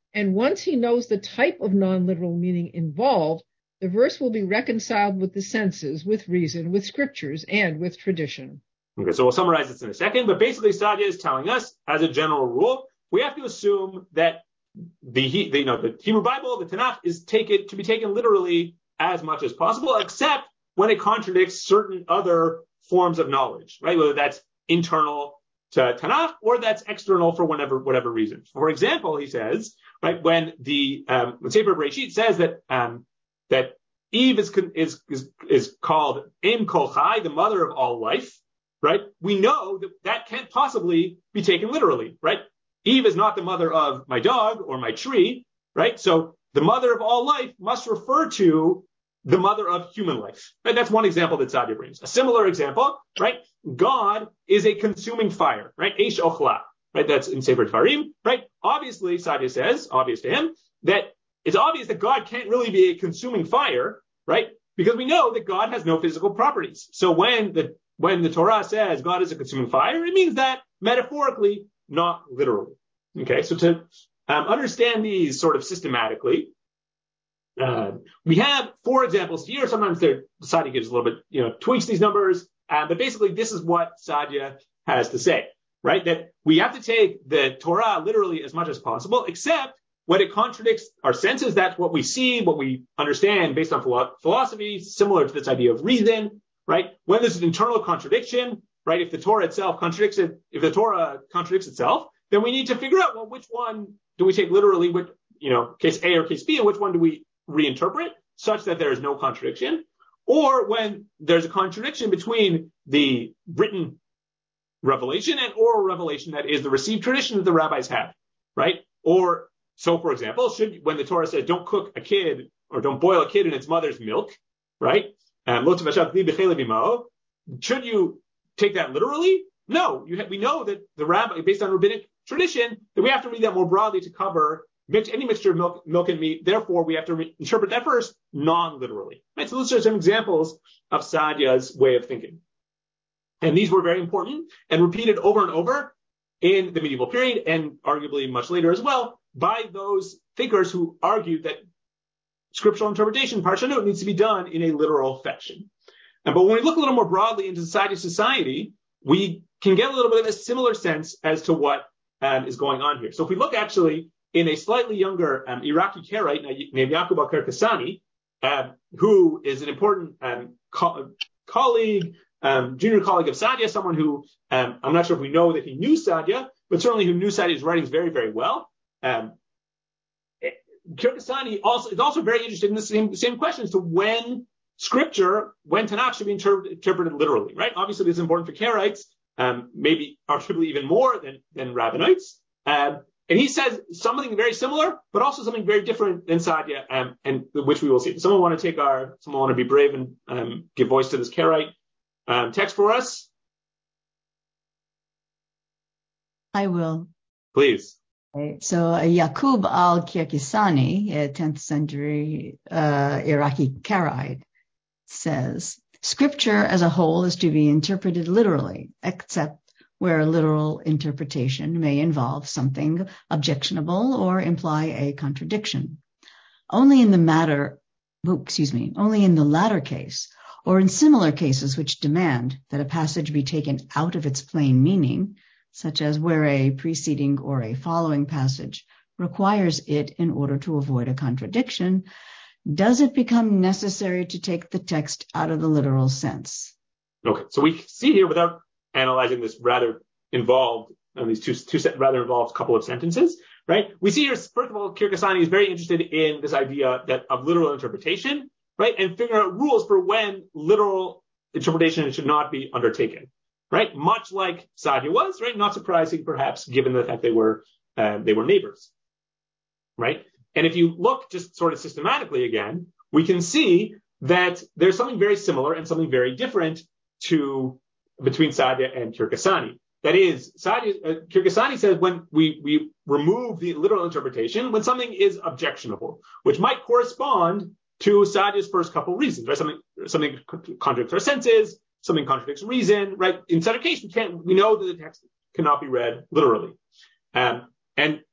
Speaker 7: And once he knows the type of non-literal meaning involved, the verse will be reconciled with the senses, with reason, with scriptures, and with tradition.
Speaker 1: Okay, so we'll summarize this in a second, but basically Saadia is telling us, as a general rule, we have to assume that the Hebrew Bible, the Tanakh, is to be taken literally as much as possible, except when it contradicts certain other forms of knowledge, right? Whether that's internal to Tanakh or that's external for whatever reason. For example, he says, right, when Sefer Bereshit says that Eve is called Em Kol Chai, the mother of all life, right? We know that can't possibly be taken literally, right? Eve is not the mother of my dog or my tree, right? So the mother of all life must refer to the mother of human life. Right? That's one example that Saadia brings. A similar example, right? God is a consuming fire, right? Eish Ochla, right? That's in Sefer Dvarim, right? Obviously, Saadia says, obvious to him, that it's obvious that God can't really be a consuming fire, right? Because we know that God has no physical properties. So when the Torah says God is a consuming fire, it means that metaphorically, not literally. Okay, so to understand these sort of systematically, we have 4 examples here. Sometimes Saadia gives a little bit, tweaks these numbers, but basically this is what Saadia has to say, right? That we have to take the Torah literally as much as possible, except when it contradicts our senses. That's what we see, what we understand based on philosophy, similar to this idea of reason, right? When there's an internal contradiction, right? If the Torah contradicts itself, then we need to figure out, well, which one do we take literally, case A or case B, and which one do we reinterpret such that there is no contradiction? Or when there's a contradiction between the written revelation and oral revelation, that is the received tradition that the rabbis have, right? Or, so for example, when the Torah says don't cook a kid or don't boil a kid in its mother's milk, right? Should you take that literally? No, we know that the rabbi, based on rabbinic tradition, that we have to read that more broadly to cover any mixture of milk and meat. Therefore, we have to interpret that first non-literally. Right? So those are some examples of Saadia's way of thinking. And these were very important and repeated over and over in the medieval period, and arguably much later as well, by those thinkers who argued that scriptural interpretation, parshanut, needs to be done in a literal fashion. But when we look a little more broadly into society, we can get a little bit of a similar sense as to what is going on here. So if we look actually in a slightly younger Iraqi Karaite named Yaqub al-Kirkasani, who is an important colleague, junior colleague of Saadia, someone who I'm not sure if we know that he knew Saadia, but certainly who knew Saadia's writings very, very well. Kirkasani is also very interested in the same question as to when Tanakh should be interpreted literally, right? Obviously, this is important for Karaites, maybe arguably even more than Rabbinites. And he says something very similar, but also something very different than Saadia, and which we will see. Someone want to be brave and give voice to this Karaite text for us?
Speaker 8: I will.
Speaker 1: Please.
Speaker 8: Okay. So Yaqub al-Kirkasani, a 10th century Iraqi Karaite, says, Scripture as a whole is to be interpreted literally, except where literal interpretation may involve something objectionable or imply a contradiction. Only in the latter case, or in similar cases which demand that a passage be taken out of its plain meaning, such as where a preceding or a following passage requires it in order to avoid a contradiction, does it become necessary to take the text out of the literal sense?
Speaker 1: Okay, so we see here, without analyzing this rather involved, these two rather involved couple of sentences, right? We see here, first of all, Kirkasani is very interested in this idea of literal interpretation, right? And figuring out rules for when literal interpretation should not be undertaken, right? Much like Saadia was, right? Not surprising, perhaps, given the fact they were neighbors, right? And if you look just sort of systematically again, we can see that there's something very similar and something very different between Saadia and Kirkasani. That is, Kirkasani says when we remove the literal interpretation, when something is objectionable, which might correspond to Saadia's first couple reasons, right? Something contradicts our senses, something contradicts reason, right? In such a case, we know that the text cannot be read literally. And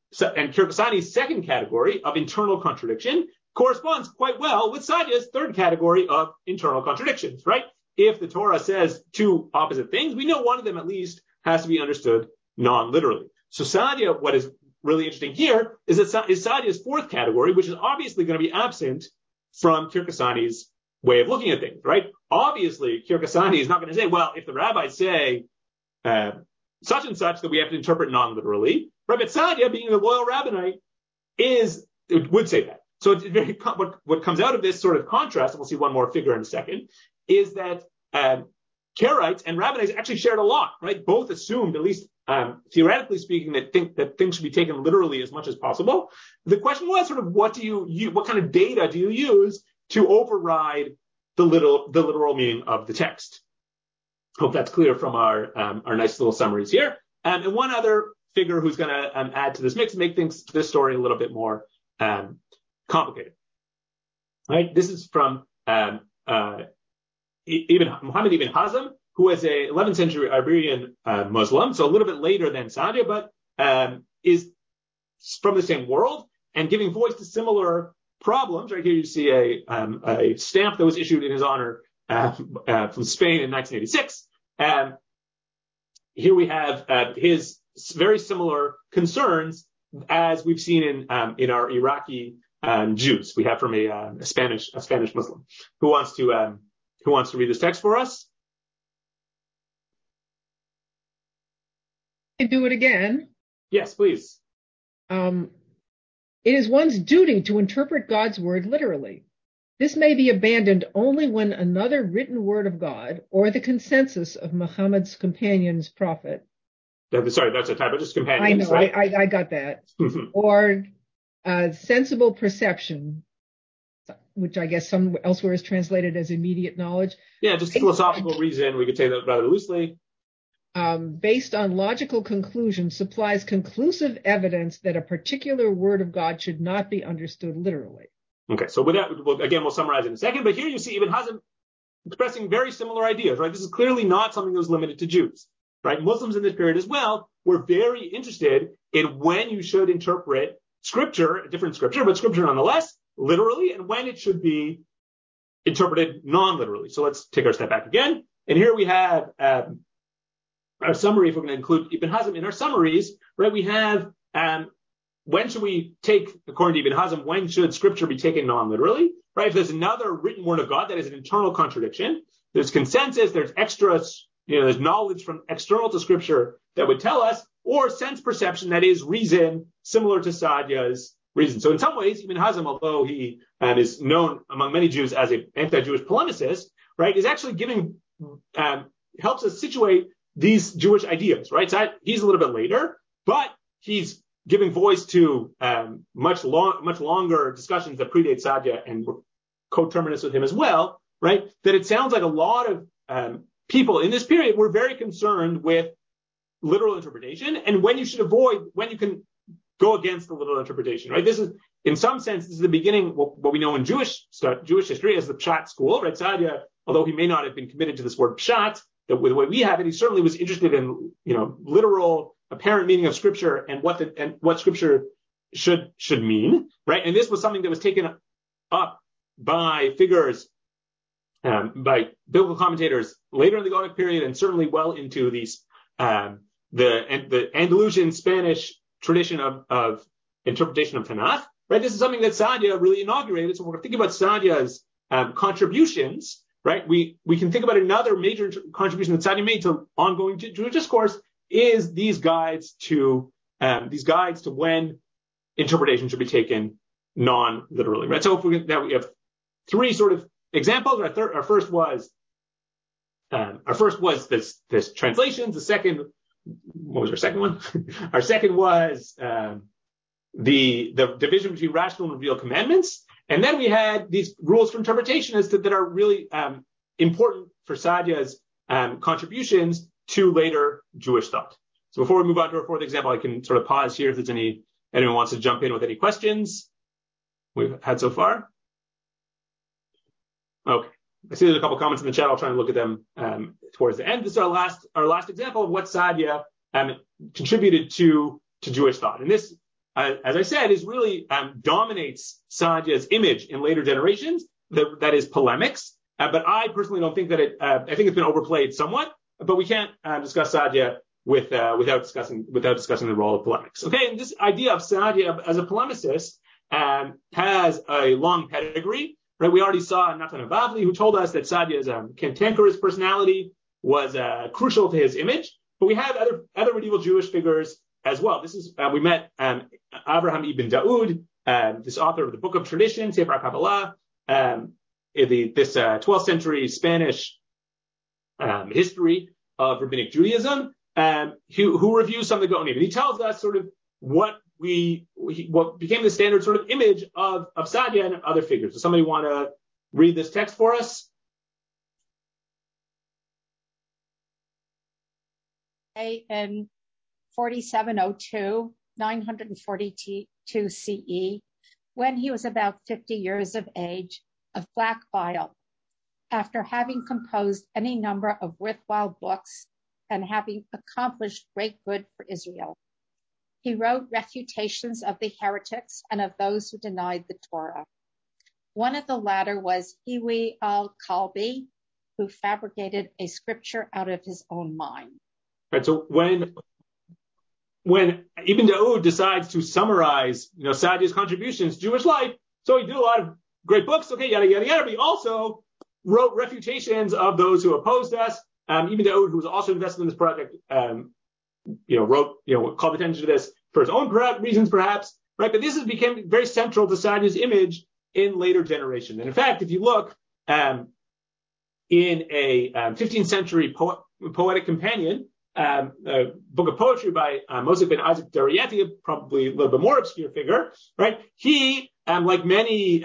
Speaker 1: Kirkasani's second category of internal contradiction corresponds quite well with Sadia's third category of internal contradictions, right? If the Torah says two opposite things, we know one of them at least has to be understood non-literally. So Sadia, what is really interesting here is Sadia's fourth category, which is obviously going to be absent from Kirkasani's way of looking at things, right? Obviously, Kirkasani is not going to say, well, if the rabbis say such and such, that we have to interpret non-literally, right? But Sadia, being the loyal rabbinite, would say that. So it's very, what comes out of this sort of contrast, and we'll see one more figure in a second, is that Karaites and rabbinites actually shared a lot, right? Both assumed, at least theoretically speaking, that things should be taken literally as much as possible. The question was sort of what kind of data do you use to override the literal meaning of the text? Hope that's clear from our nice little summaries here. And one other figure who's going to add to this mix and make this story a little bit more complicated. Right? This is from Muhammad ibn Hazm, who was a 11th century Iberian Muslim, so a little bit later than Sadia, but is from the same world and giving voice to similar problems. Right here you see a stamp that was issued in his honor from Spain in 1986. Here we have his very similar concerns as we've seen in our Iraqi Jews. We have from a Spanish Muslim who wants to read this text for us.
Speaker 7: Do it again.
Speaker 1: Yes, please.
Speaker 7: It is one's duty to interpret God's word literally. This may be abandoned only when another written word of God or the consensus of Muhammad's companions prophet.
Speaker 1: Sorry, that's a typo, just companions.
Speaker 7: I know,
Speaker 1: right?
Speaker 7: I got that. Or sensible perception, which I guess some elsewhere is translated as immediate knowledge.
Speaker 1: Yeah, just philosophical reason. We could say that rather loosely.
Speaker 7: Based on logical conclusion, supplies conclusive evidence that a particular word of God should not be understood literally.
Speaker 1: Okay, so with that, we'll summarize in a second. But here you see Ibn Hazm expressing very similar ideas, right? This is clearly not something that was limited to Jews, right? Muslims in this period as well were very interested in when you should interpret scripture, a different scripture, but scripture nonetheless, literally, and when it should be interpreted non-literally. So let's take our step back again. And here we have our summary, if we're going to include Ibn Hazm in our summaries, right? We have when should we take, according to Ibn Hazm, when should scripture be taken non-literally, right? If there's another written word of God that is an internal contradiction, there's consensus, there's extras, there's knowledge from external to scripture that would tell us, or sense perception that is reason, similar to Sadia's reason. So in some ways, Ibn Hazm, although he is known among many Jews as an anti-Jewish polemicist, right, is actually helps us situate these Jewish ideas, right? So he's a little bit later, but he's giving voice to much longer discussions that predate Sadia and were coterminous with him as well, right? That it sounds like a lot of people in this period were very concerned with literal interpretation and when you can go against the literal interpretation, right? This is, in some sense, this is the beginning, what we know in Jewish history as the Pshat school, right? Sadia, although he may not have been committed to this word Pshat, the way we have it, he certainly was interested in, literal apparent meaning of scripture and what scripture should mean, right? And this was something that was taken up by figures, by biblical commentators later in the Gaonic period and certainly well into the Andalusian Spanish tradition of interpretation of Tanakh, right? This is something that Sadia really inaugurated. So when we're thinking about Sadia's contributions, right? We can think about another major contribution that Sadia made to ongoing Jewish discourse is these guides to when interpretation should be taken non-literally, right? So we have three sort of examples. Our first was this translations. The second, what was our second one? Our second was the division between rational and revealed commandments. And then we had these rules for interpretation that are really important for Sadia's contributions to later Jewish thought. So before we move on to our fourth example, I can sort of pause here if there's anyone wants to jump in with any questions we've had so far. Okay. I see there's a couple comments in the chat. I'll try and look at them towards the end. This is our last example of what Sadia contributed to Jewish thought. And this as I said, is really dominates Saadia's image in later generations. That is polemics. But I personally don't think that I think it's been overplayed somewhat. But we can't discuss Saadia without discussing the role of polemics. Okay, and this idea of Saadia as a polemicist has a long pedigree. Right, we already saw Natan Bavli, who told us that Saadia's cantankerous personality was crucial to his image. But we have other medieval Jewish figures as well. This is we met Avraham ibn Daud, this author of the Book of Tradition, Sefer Kabbalah, this 12th century Spanish history of rabbinic Judaism, who reviews some of the Gaonim. And he tells us sort of what became the standard sort of image of Saadia and other figures. Does somebody want to read this text for us?
Speaker 6: In 4702, 942 CE, when he was about 50 years of age, of black bile, after having composed any number of worthwhile books and having accomplished great good for Israel. He wrote refutations of the heretics and of those who denied the Torah. One of the latter was Hiwi al-Kalbi, who fabricated a scripture out of his own mind.
Speaker 1: Right, so when Ibn Daud decides to summarize, Saadia's contributions to Jewish life, so he did a lot of great books, okay, yada, yada, yada, but he also wrote refutations of those who opposed us. Ibn Daud, who was also invested in this project, called attention to this for his own reasons, perhaps, right? But this became very central to Saadia's image in later generations. And in fact, if you look in a 15th century poetic companion, a book of poetry by Moshe ben Isaac Darieti, probably a little bit more obscure figure, right? He, like many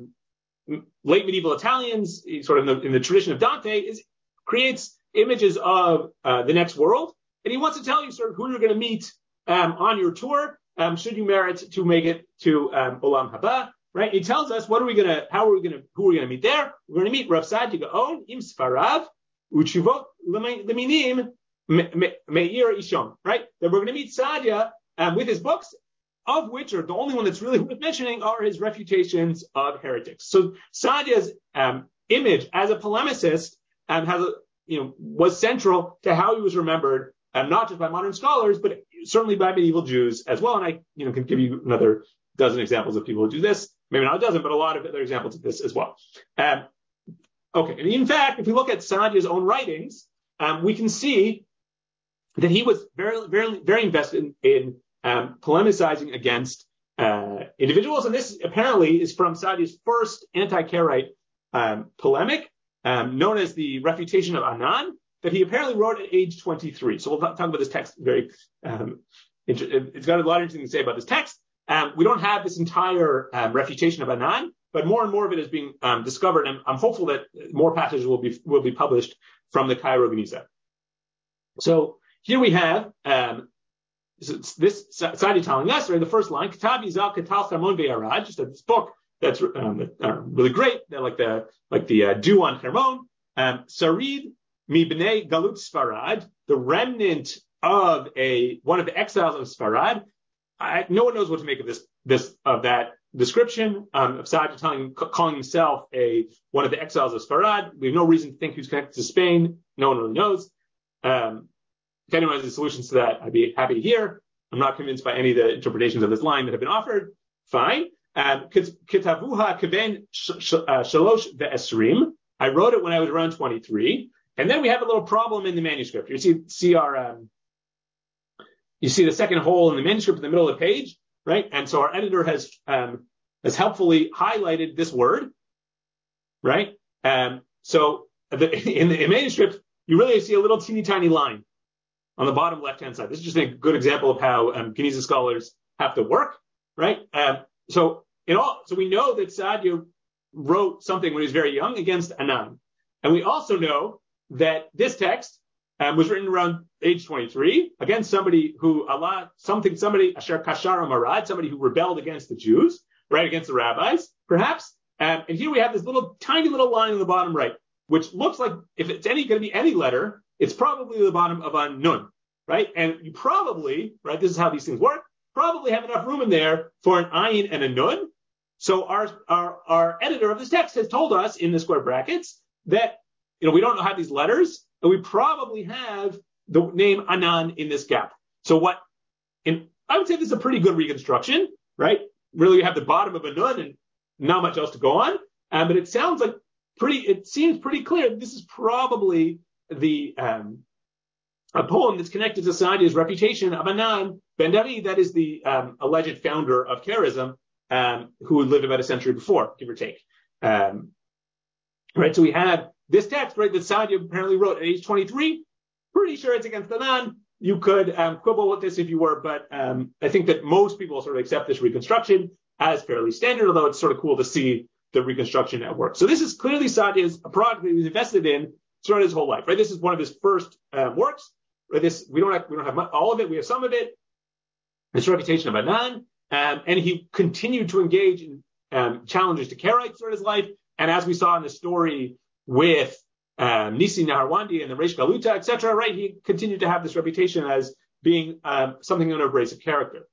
Speaker 1: late medieval Italians, sort of in the tradition of Dante, creates images of the next world, and he wants to tell you sort of who you're going to meet on your tour, should you merit to make it to Olam Haba, right? He tells us who are we going to meet there? We're going to meet Rav Saadia Gaon im Sfarav uchuvot leminim meir ishon, right? That we're going to meet Saadia with his books, of which are the only one that's really worth mentioning are his refutations of heretics. So Saadia's image as a polemicist was central to how he was remembered, not just by modern scholars, but certainly by medieval Jews as well. And I can give you another dozen examples of people who do this. Maybe not a dozen, but a lot of other examples of this as well. Okay, and in fact, if we look at Saadia's own writings, we can see that he was very, very, very invested in polemicizing against individuals, and this apparently is from Saadia's first anti-Karaite polemic, known as the Refutation of Anan, that he apparently wrote at age 23. So we'll talk about this text it's got a lot of interesting to say about this text. We don't have this entire Refutation of Anan, but more and more of it is being discovered, and I'm hopeful that more passages will be published from the Cairo Geniza. So here we have this Saadia telling us, right, the first line, Kitab Yizal Katal Charmon Ve'arad, just this book that's really great, like the dew on Hermon, Sarid Mi B'nei Galut Sfarad, the remnant of one of the exiles of Sfarad. No one knows what to make of that description of Saadia calling himself one of the exiles of Sfarad. We have no reason to think he was connected to Spain. No one really knows. If anyone has any solutions to that, I'd be happy to hear. I'm not convinced by any of the interpretations of this line that have been offered. Fine. Kitavuha Keben Shalosh Ve'esrim. I wrote it when I was around 23. And then we have a little problem in the manuscript. You see the second hole in the manuscript in the middle of the page, right? And so our editor has helpfully highlighted this word, right? So in the manuscript, you really see a little teeny tiny line on the bottom left-hand side. This is just a good example of how Geniza scholars have to work, right? So we know that Saadia wrote something when he was very young against Anan. And we also know that this text was written around age 23 against somebody Asher Kashara Marad, somebody who rebelled against the Jews, right, against the rabbis, perhaps. And here we have this tiny little line on the bottom right, which looks like if it's going to be any letter, it's probably the bottom of a nun, right? And you probably, right, this is how these things work. probably have enough room in there for an ayin and a nun. So our editor of this text has told us in the square brackets that, we don't have these letters, and we probably have the name Anan in this gap. So I would say this is a pretty good reconstruction, right? Really, you have the bottom of a nun and not much else to go on. But it seems pretty clear this is probably a poem that's connected to Saadia's reputation of Anan ben David, that is the alleged founder of Kharism, who lived about a century before, give or take. Right, so we have this text, right, that Saadia apparently wrote at age 23. Pretty sure it's against Anan. You could quibble with this if you were, but I think that most people sort of accept this reconstruction as fairly standard, although it's sort of cool to see the reconstruction at work. So this is clearly Saadia's a project that he was invested in throughout his whole life, right? This is one of his first works. Right? We don't have all of it. We have some of it. This reputation of Anan, and he continued to engage in challenges to Karaites throughout his life. And as we saw in the story with Nisi Naharwandi and the Reish Galuta, etc., right? He continued to have this reputation as being something of an abrasive character.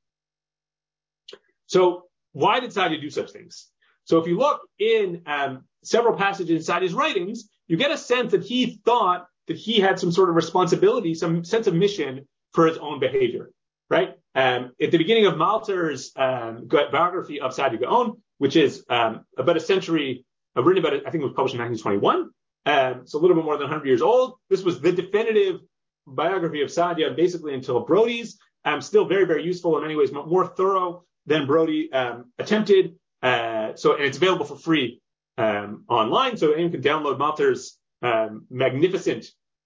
Speaker 1: So why did Saadia do such things? So if you look in several passages in Saadia's writings, you get a sense that he thought that he had some sort of responsibility, some sense of mission for his own behavior, right? At the beginning of Malter's biography of Saadia Gaon, which is about a century, written about it, I think it was published in 1921, so a little bit more than 100 years old. This was the definitive biography of Saadia, basically until Brody's. Still very, very useful in many ways, more thorough than Brody attempted. And it's available for free online, so anyone can download Malter's magnificent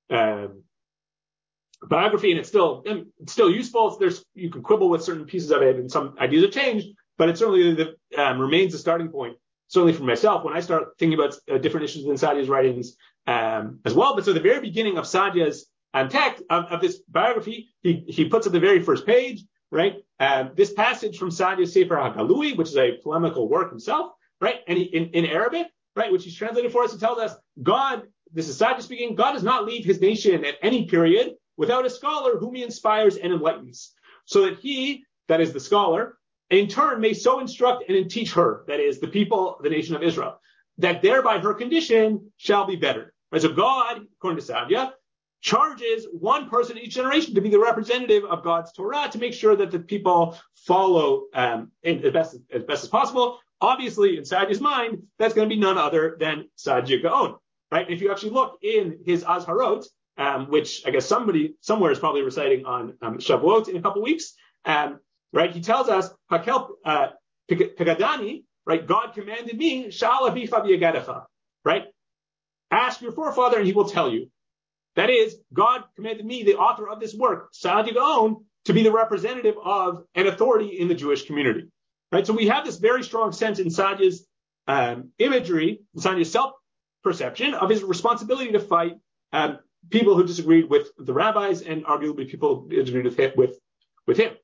Speaker 1: biography, and it's still useful. You can quibble with certain pieces of it, and some ideas have changed, but it certainly remains a starting point. Certainly for myself, when I start thinking about different issues in Saadia's writings as well. But so the very beginning of Saadia's text of this biography, he puts at the very first page, right? This passage from Saadia's Sefer HaGalui, which is a polemical work himself, right? And in Arabic, right, which he's translated for us, he tells us, God, this is Saadia speaking, God does not leave his nation at any period without a scholar whom he inspires and enlightens, so that he, that is the scholar, in turn may so instruct and teach her, that is the people, the nation of Israel, that thereby her condition shall be bettered. Right? So God, according to Saadia, charges one person in each generation to be the representative of God's Torah to make sure that the people follow as best as possible. Obviously, in Saadia's mind, that's going to be none other than Saadia Gaon. Right? And if you actually look in his Azharot, which I guess somebody somewhere is probably reciting on Shavuot in a couple weeks, right? He tells us, Hakel Pegadani, right? God commanded me, Sha'al avicha v'yegadecha, right? Ask your forefather and he will tell you. That is, God commanded me, the author of this work, Saadia Gaon, to be the representative of an authority in the Jewish community, right? So we have this very strong sense in Saadia's imagery, in Saadia's self-perception of his responsibility to fight people who disagreed with the rabbis and arguably people who disagreed with him.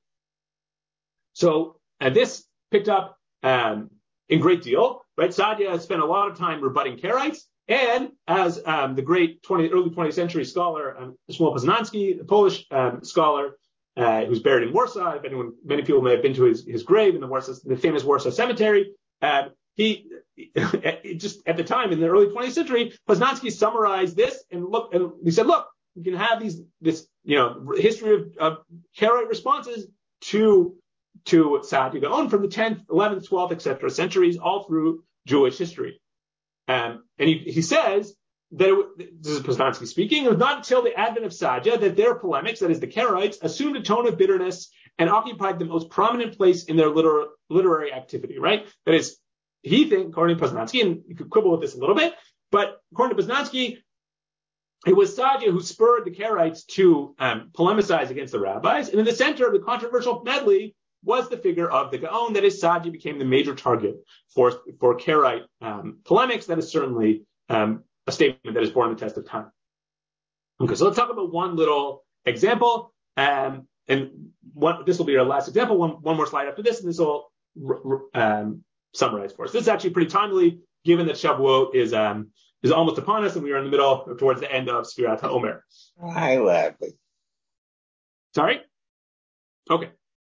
Speaker 1: So this picked up in great deal, right? Saadia has spent a lot of time rebutting Karaites, and as the great early 20th century scholar Shmuel Poznański, the Polish scholar who's buried in Warsaw, many people may have been to his grave in the famous Warsaw Cemetery. He just at the time in the early 20th century, Poznański summarized this and he said, look, you can have this history of Karaite responses to Saadia Gaon from the 10th, 11th, 12th, etc. centuries, all through Jewish history. And he says that this is Poznański speaking. It was not until the advent of Saadia that their polemics, that is the Karaites, assumed a tone of bitterness and occupied the most prominent place in their literary activity. Right? That is, he thinks, according to Poznański, and you could quibble with this a little bit, but according to Poznański, it was Saadia who spurred the Karaites to polemicize against the rabbis, and in the center of the controversial medley was the figure of the Gaon. That is, Saadia became the major target for Karaite polemics. That is certainly a statement that is borne the test of time. Okay, so let's talk about one little example, and this will be our last example. One more slide after this, and this will summarize for us. This is actually pretty timely, given that Shavuot is almost upon us, and we are in the middle, towards the end of Sfirat HaOmer.
Speaker 3: I love it.
Speaker 1: Sorry? Okay.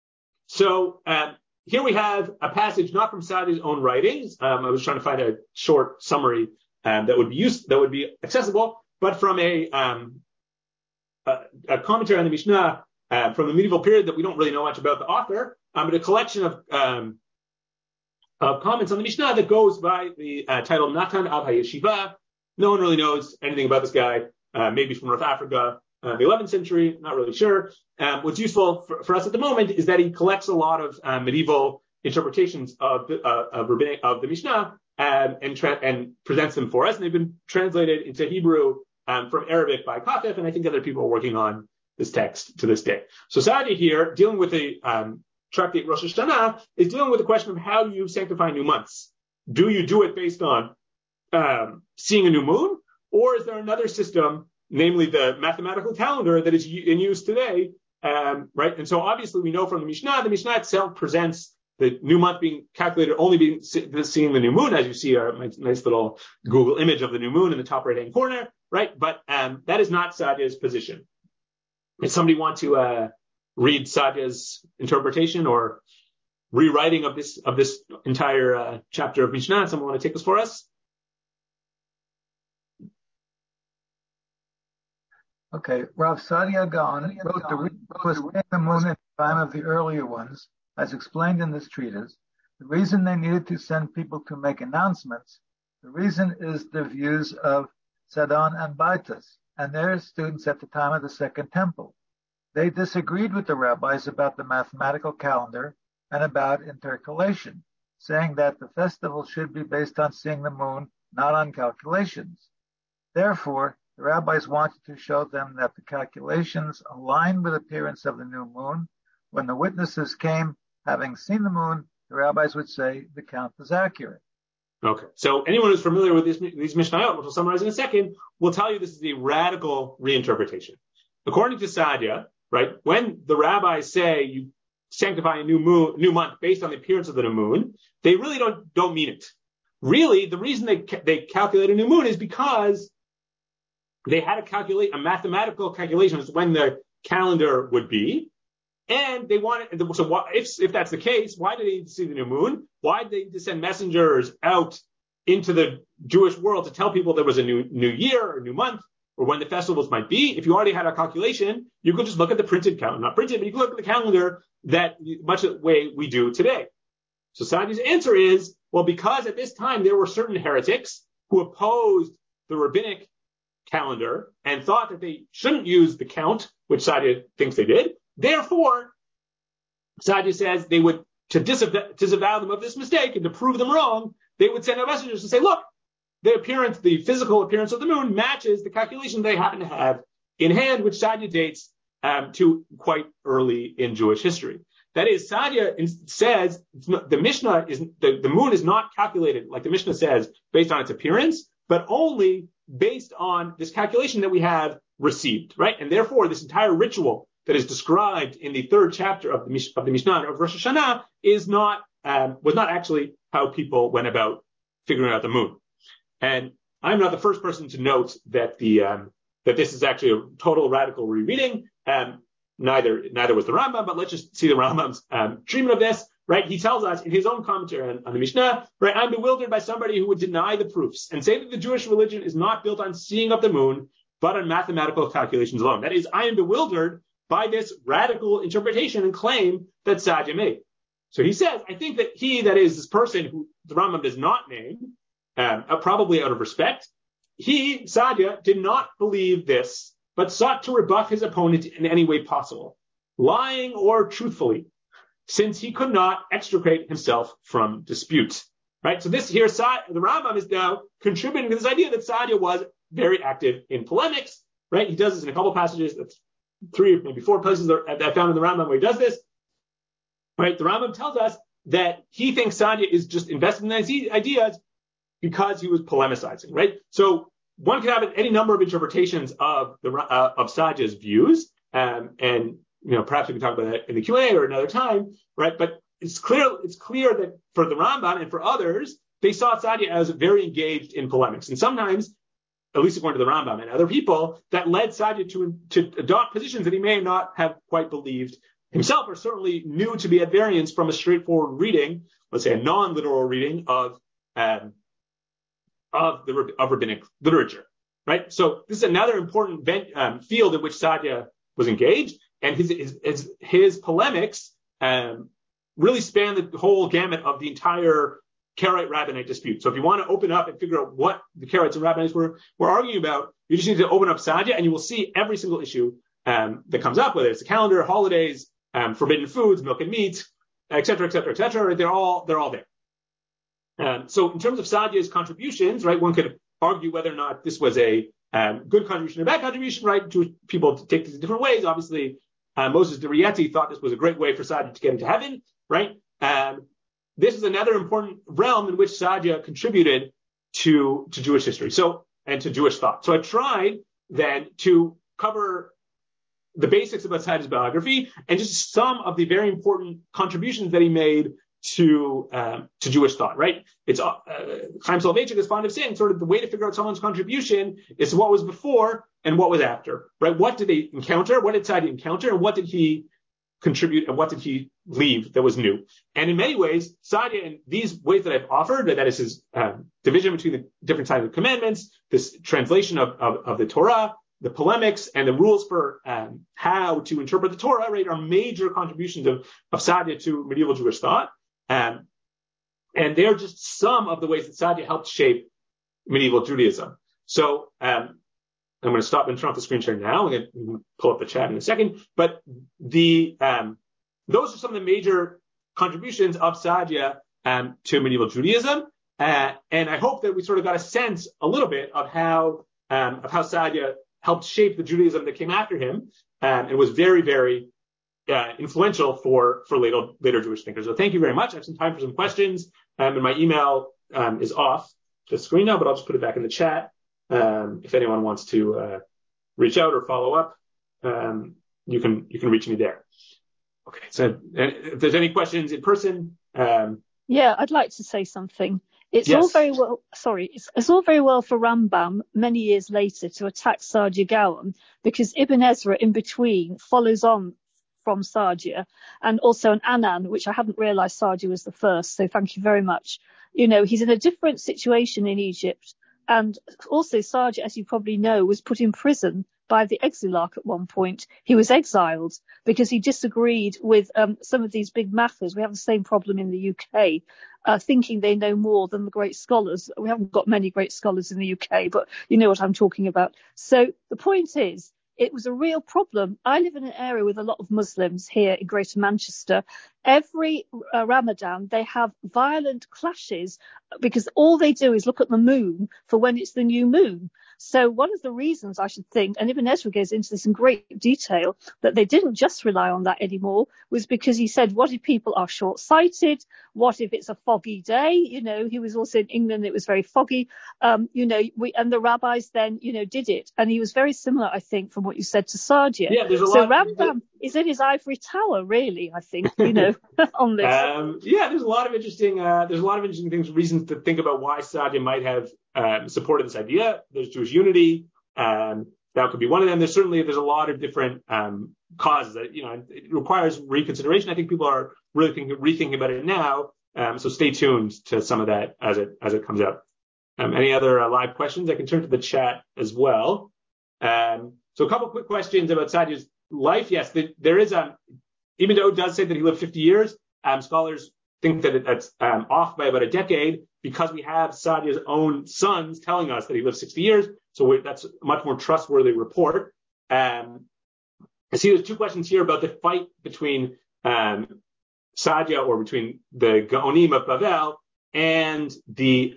Speaker 1: So here we have a passage not from Saadia's own writings. I was trying to find a short summary that would be accessible, but from a commentary on the Mishnah from the medieval period that we don't really know much about the author, but a collection of comments on the Mishnah that goes by the title Natan Av HaYeshiva. No one really knows anything about this guy, maybe from North Africa, the 11th century, not really sure. What's useful for us at the moment is that he collects a lot of medieval interpretations of the Mishnah and presents them for us, and they've been translated into Hebrew from Arabic by Kafif, and I think other people are working on this text to this day. So Saadia here, dealing with the tractate Rosh Hashanah, is dealing with the question of how you sanctify new months. Do you do it based on seeing a new moon, or is there another system, namely the mathematical calendar that is in use today, right? And so obviously we know from the Mishnah itself presents the new month being calculated only being seeing the new moon, as you see a nice little Google image of the new moon in the top right-hand corner, right? But that is not Saadia's position. If somebody want to read Saadia's interpretation or rewriting of this entire chapter of Mishnah, someone want to take this for us?
Speaker 2: Okay, Rav Saadia Gaon wrote the reason for seeing the moon in the time of the earlier ones, as explained in this treatise. The reason they needed to send people to make announcements, the reason is the views of Sadon and Baitas and their students at the time of the Second Temple. They disagreed with the rabbis about the mathematical calendar and about intercalation, saying that the festival should be based on seeing the moon, not on calculations. Therefore, the rabbis wanted to show them that the calculations aligned with the appearance of the new moon. When the witnesses came, having seen the moon, the rabbis would say the count was accurate.
Speaker 1: Okay, so anyone who's familiar with these Mishnayot, which we'll summarize in a second, will tell you this is a radical reinterpretation. According to Saadia, right, when the rabbis say you sanctify a new month based on the appearance of the new moon, they really don't mean it. Really, the reason they calculate a new moon is because they had to calculate a mathematical calculation as when the calendar would be, and they wanted. So, if that's the case, why did they see the new moon? Why did they send messengers out into the Jewish world to tell people there was a new year or new month or when the festivals might be? If you already had a calculation, you could just look at the printed calendar, not printed, but you could look at the calendar that much of the way we do today. So Saadia's answer is, well, because at this time there were certain heretics who opposed the rabbinic calendar and thought that they shouldn't use the count, which Saadia thinks they did. Therefore, Saadia says they would, to disavow them of this mistake and to prove them wrong, they would send out messengers to say, look, the physical appearance of the moon matches the calculation they happen to have in hand, which Saadia dates to quite early in Jewish history. That is, Saadia says the Mishnah is the moon is not calculated like the Mishnah says based on its appearance, but only based on this calculation that we have received, right? And therefore, this entire ritual that is described in the third chapter of the Mishnah of Rosh Hashanah was not actually how people went about figuring out the moon. And I'm not the first person to note that that this is actually a total radical rereading. Neither was the Rambam, but let's just see the Rambam's treatment of this. Right? He tells us in his own commentary on the Mishnah, right? I'm bewildered by somebody who would deny the proofs and say that the Jewish religion is not built on seeing of the moon, but on mathematical calculations alone. That is, I am bewildered by this radical interpretation and claim that Saadia made. So he says, I think that this person who the Rambam does not name, probably out of respect, Saadia, did not believe this, but sought to rebuff his opponent in any way possible, lying or truthfully, since he could not extricate himself from dispute. Right? So this here, the Rambam is now contributing to this idea that Saadia was very active in polemics. Right? He does this in a couple of passages. That's 3 or maybe 4 places that I found in the Rambam where he does this. Right? The Rambam tells us that he thinks Saadia is just invested in these ideas because he was polemicizing. Right? So one could have any number of interpretations of Saadia's views, and perhaps we can talk about that in the Q&A or another time, right? But it's clear that for the Rambam and for others, they saw Saadia as very engaged in polemics. And sometimes, at least according to the Rambam and other people, that led Saadia to adopt positions that he may not have quite believed himself are certainly new to be at variance from a straightforward reading, let's say a non-literal reading of rabbinic literature, right? So this is another important field in which Saadia was engaged, and his polemics really span the whole gamut of the entire Karaite rabbinate dispute. So if you want to open up and figure out what the Karaites and rabbinites were arguing about, you just need to open up Saadia, and you will see every single issue that comes up, whether it's the calendar, holidays, forbidden foods, milk and meat, et cetera, et cetera, et cetera. They're all there. So in terms of Saadia's contributions, right, one could argue whether or not this was a good contribution or bad contribution, right? Jewish people take this in different ways. Obviously, Moses de Rieti thought this was a great way for Saadia to get into heaven, right? This is another important realm in which Saadia contributed to Jewish history, and to Jewish thought. So I tried then to cover the basics about Saadia's biography and just some of the very important contributions that he made to Jewish thought, right? It's Chaim Soloveitchik is fond of saying sort of the way to figure out someone's contribution is what was before and what was after, right? What did they encounter? What did Saadia encounter? And what did he contribute? And what did he leave that was new? And in many ways, Saadia, in these ways that I've offered, that is his division between the different sides of the commandments, this translation of the Torah, the polemics, and the rules for how to interpret the Torah, right, are major contributions of Saadia to medieval Jewish thought. And they're just some of the ways that Saadia helped shape medieval Judaism. So I'm going to stop and turn off the screen share now. I'm going to pull up the chat in a second. But those are some of the major contributions of Saadia to medieval Judaism. And I hope that we sort of got a sense a little bit of how Saadia helped shape the Judaism that came after him, and was very, very influential for later Jewish thinkers. So thank you very much. I have some time for some questions, and my email is off the screen now, but I'll just put it back in the chat. If anyone wants to reach out or follow up, you can reach me there. Okay. So if there's any questions in person,
Speaker 4: yeah, I'd like to say something. It's
Speaker 1: yes.
Speaker 4: all very well. Sorry, it's all very well for Rambam many years later to attack Saadia Gaon, because Ibn Ezra in between follows on from Saadia, and also an Anan, which I hadn't realised Saadia was the first. So thank you very much. You know, he's in a different situation in Egypt, and also Saadia, as you probably know, was put in prison by the Exilarch at one point. He was exiled because he disagreed with some of these big mathers. We have the same problem in the UK, thinking they know more than the great scholars. We haven't got many great scholars in the UK, but you know what I'm talking about. So the point is, it was a real problem. I live in an area with a lot of Muslims here in Greater Manchester. Every Ramadan, they have violent clashes because all they do is look at the moon for when it's the new moon. So one of the reasons, I should think, and Ibn Ezra goes into this in great detail, that they didn't just rely on that anymore, was because he said, what if people are short-sighted? What if it's a foggy day? You know, he was also in England, it was very foggy. And the rabbis then, did it. And he was very similar, I think, from what you said to Saadia.
Speaker 1: Yeah, there's a
Speaker 4: so
Speaker 1: lot.
Speaker 4: Rambam is in his ivory tower, really, I think, on this.
Speaker 1: There's a lot of interesting things, reasons to think about why Saadia might have supported this idea. There's Jewish unity. That could be one of them. There's a lot of different causes that, it requires reconsideration. I think people are really rethinking about it now. So stay tuned to some of that as it comes up. Any other live questions? I can turn to the chat as well. So a couple quick questions about Saadia's life. Yes, there is even though it does say that he lived 50 years, scholars think that that's off by about a decade, because we have Saadia's own sons telling us that he lived 60 years. So that's a much more trustworthy report. I see there's two questions here about the fight between Saadia, or between the Gaonim of Bavel and the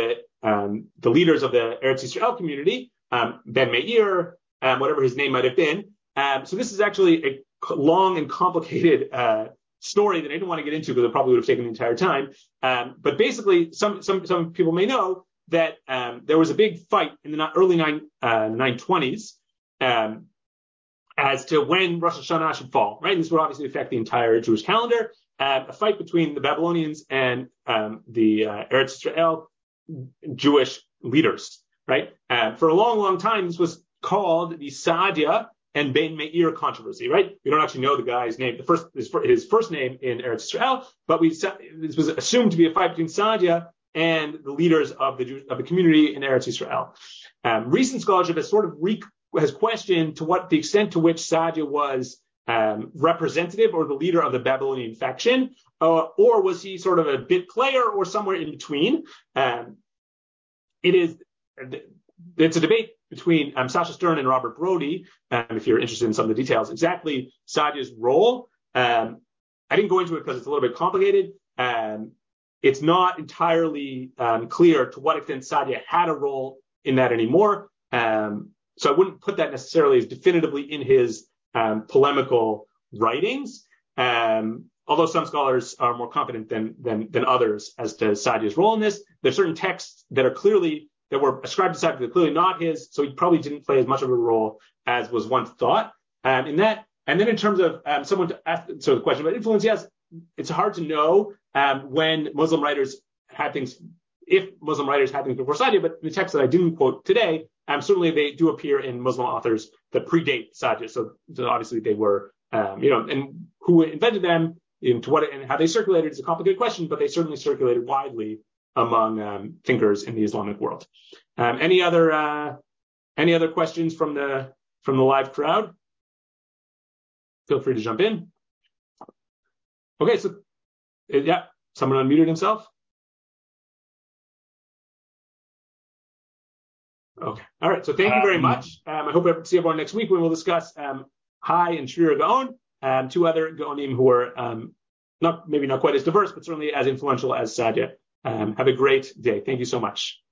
Speaker 1: leaders of the Eretz Yisrael community, Ben Meir, whatever his name might have been. So this is actually a long and complicated story that I didn't want to get into because it probably would have taken the entire time. But basically, some people may know that there was a big fight in the early 920s as to when Rosh Hashanah should fall, right? And this would obviously affect the entire Jewish calendar. A fight between the Babylonians and the Eretz Yisrael Jewish leaders, right? For a long, long time, this was called the Saadia and Ben Meir controversy, right? We don't actually know the guy's name, his first name in Eretz Israel, but this was assumed to be a fight between Saadia and the leaders of the community in Eretz Israel. Recent scholarship has has questioned to what the extent to which Saadia was representative or the leader of the Babylonian faction, or was he sort of a bit player or somewhere in between? It's a debate between Sasha Stern and Robert Brody, if you're interested in some of the details, exactly Saadia's role. I didn't go into it because it's a little bit complicated. It's not entirely clear to what extent Saadia had a role in that anymore. So I wouldn't put that necessarily as definitively in his polemical writings, although some scholars are more confident than others as to Saadia's role in this. There's certain texts that were ascribed to Saadia that are clearly not his, so he probably didn't play as much of a role as was once thought in that. And then in terms of someone to ask the question about influence, yes, it's hard to know when Muslim writers had things, if Muslim writers had things before Saadia, but the text that I didn't quote today, certainly they do appear in Muslim authors that predate Saadia. So obviously they were, and who invented them, into what and how they circulated is a complicated question, but they certainly circulated widely among thinkers in the Islamic world. Any other questions from the live crowd? Feel free to jump in. Okay, so yeah, someone unmuted himself. Okay, all right. So thank you very much. I hope to see everyone next week when we'll discuss Hai and Shira Gaon, two other Gaonim who are maybe not quite as diverse, but certainly as influential as Saadia. Have a great day. Thank you so much.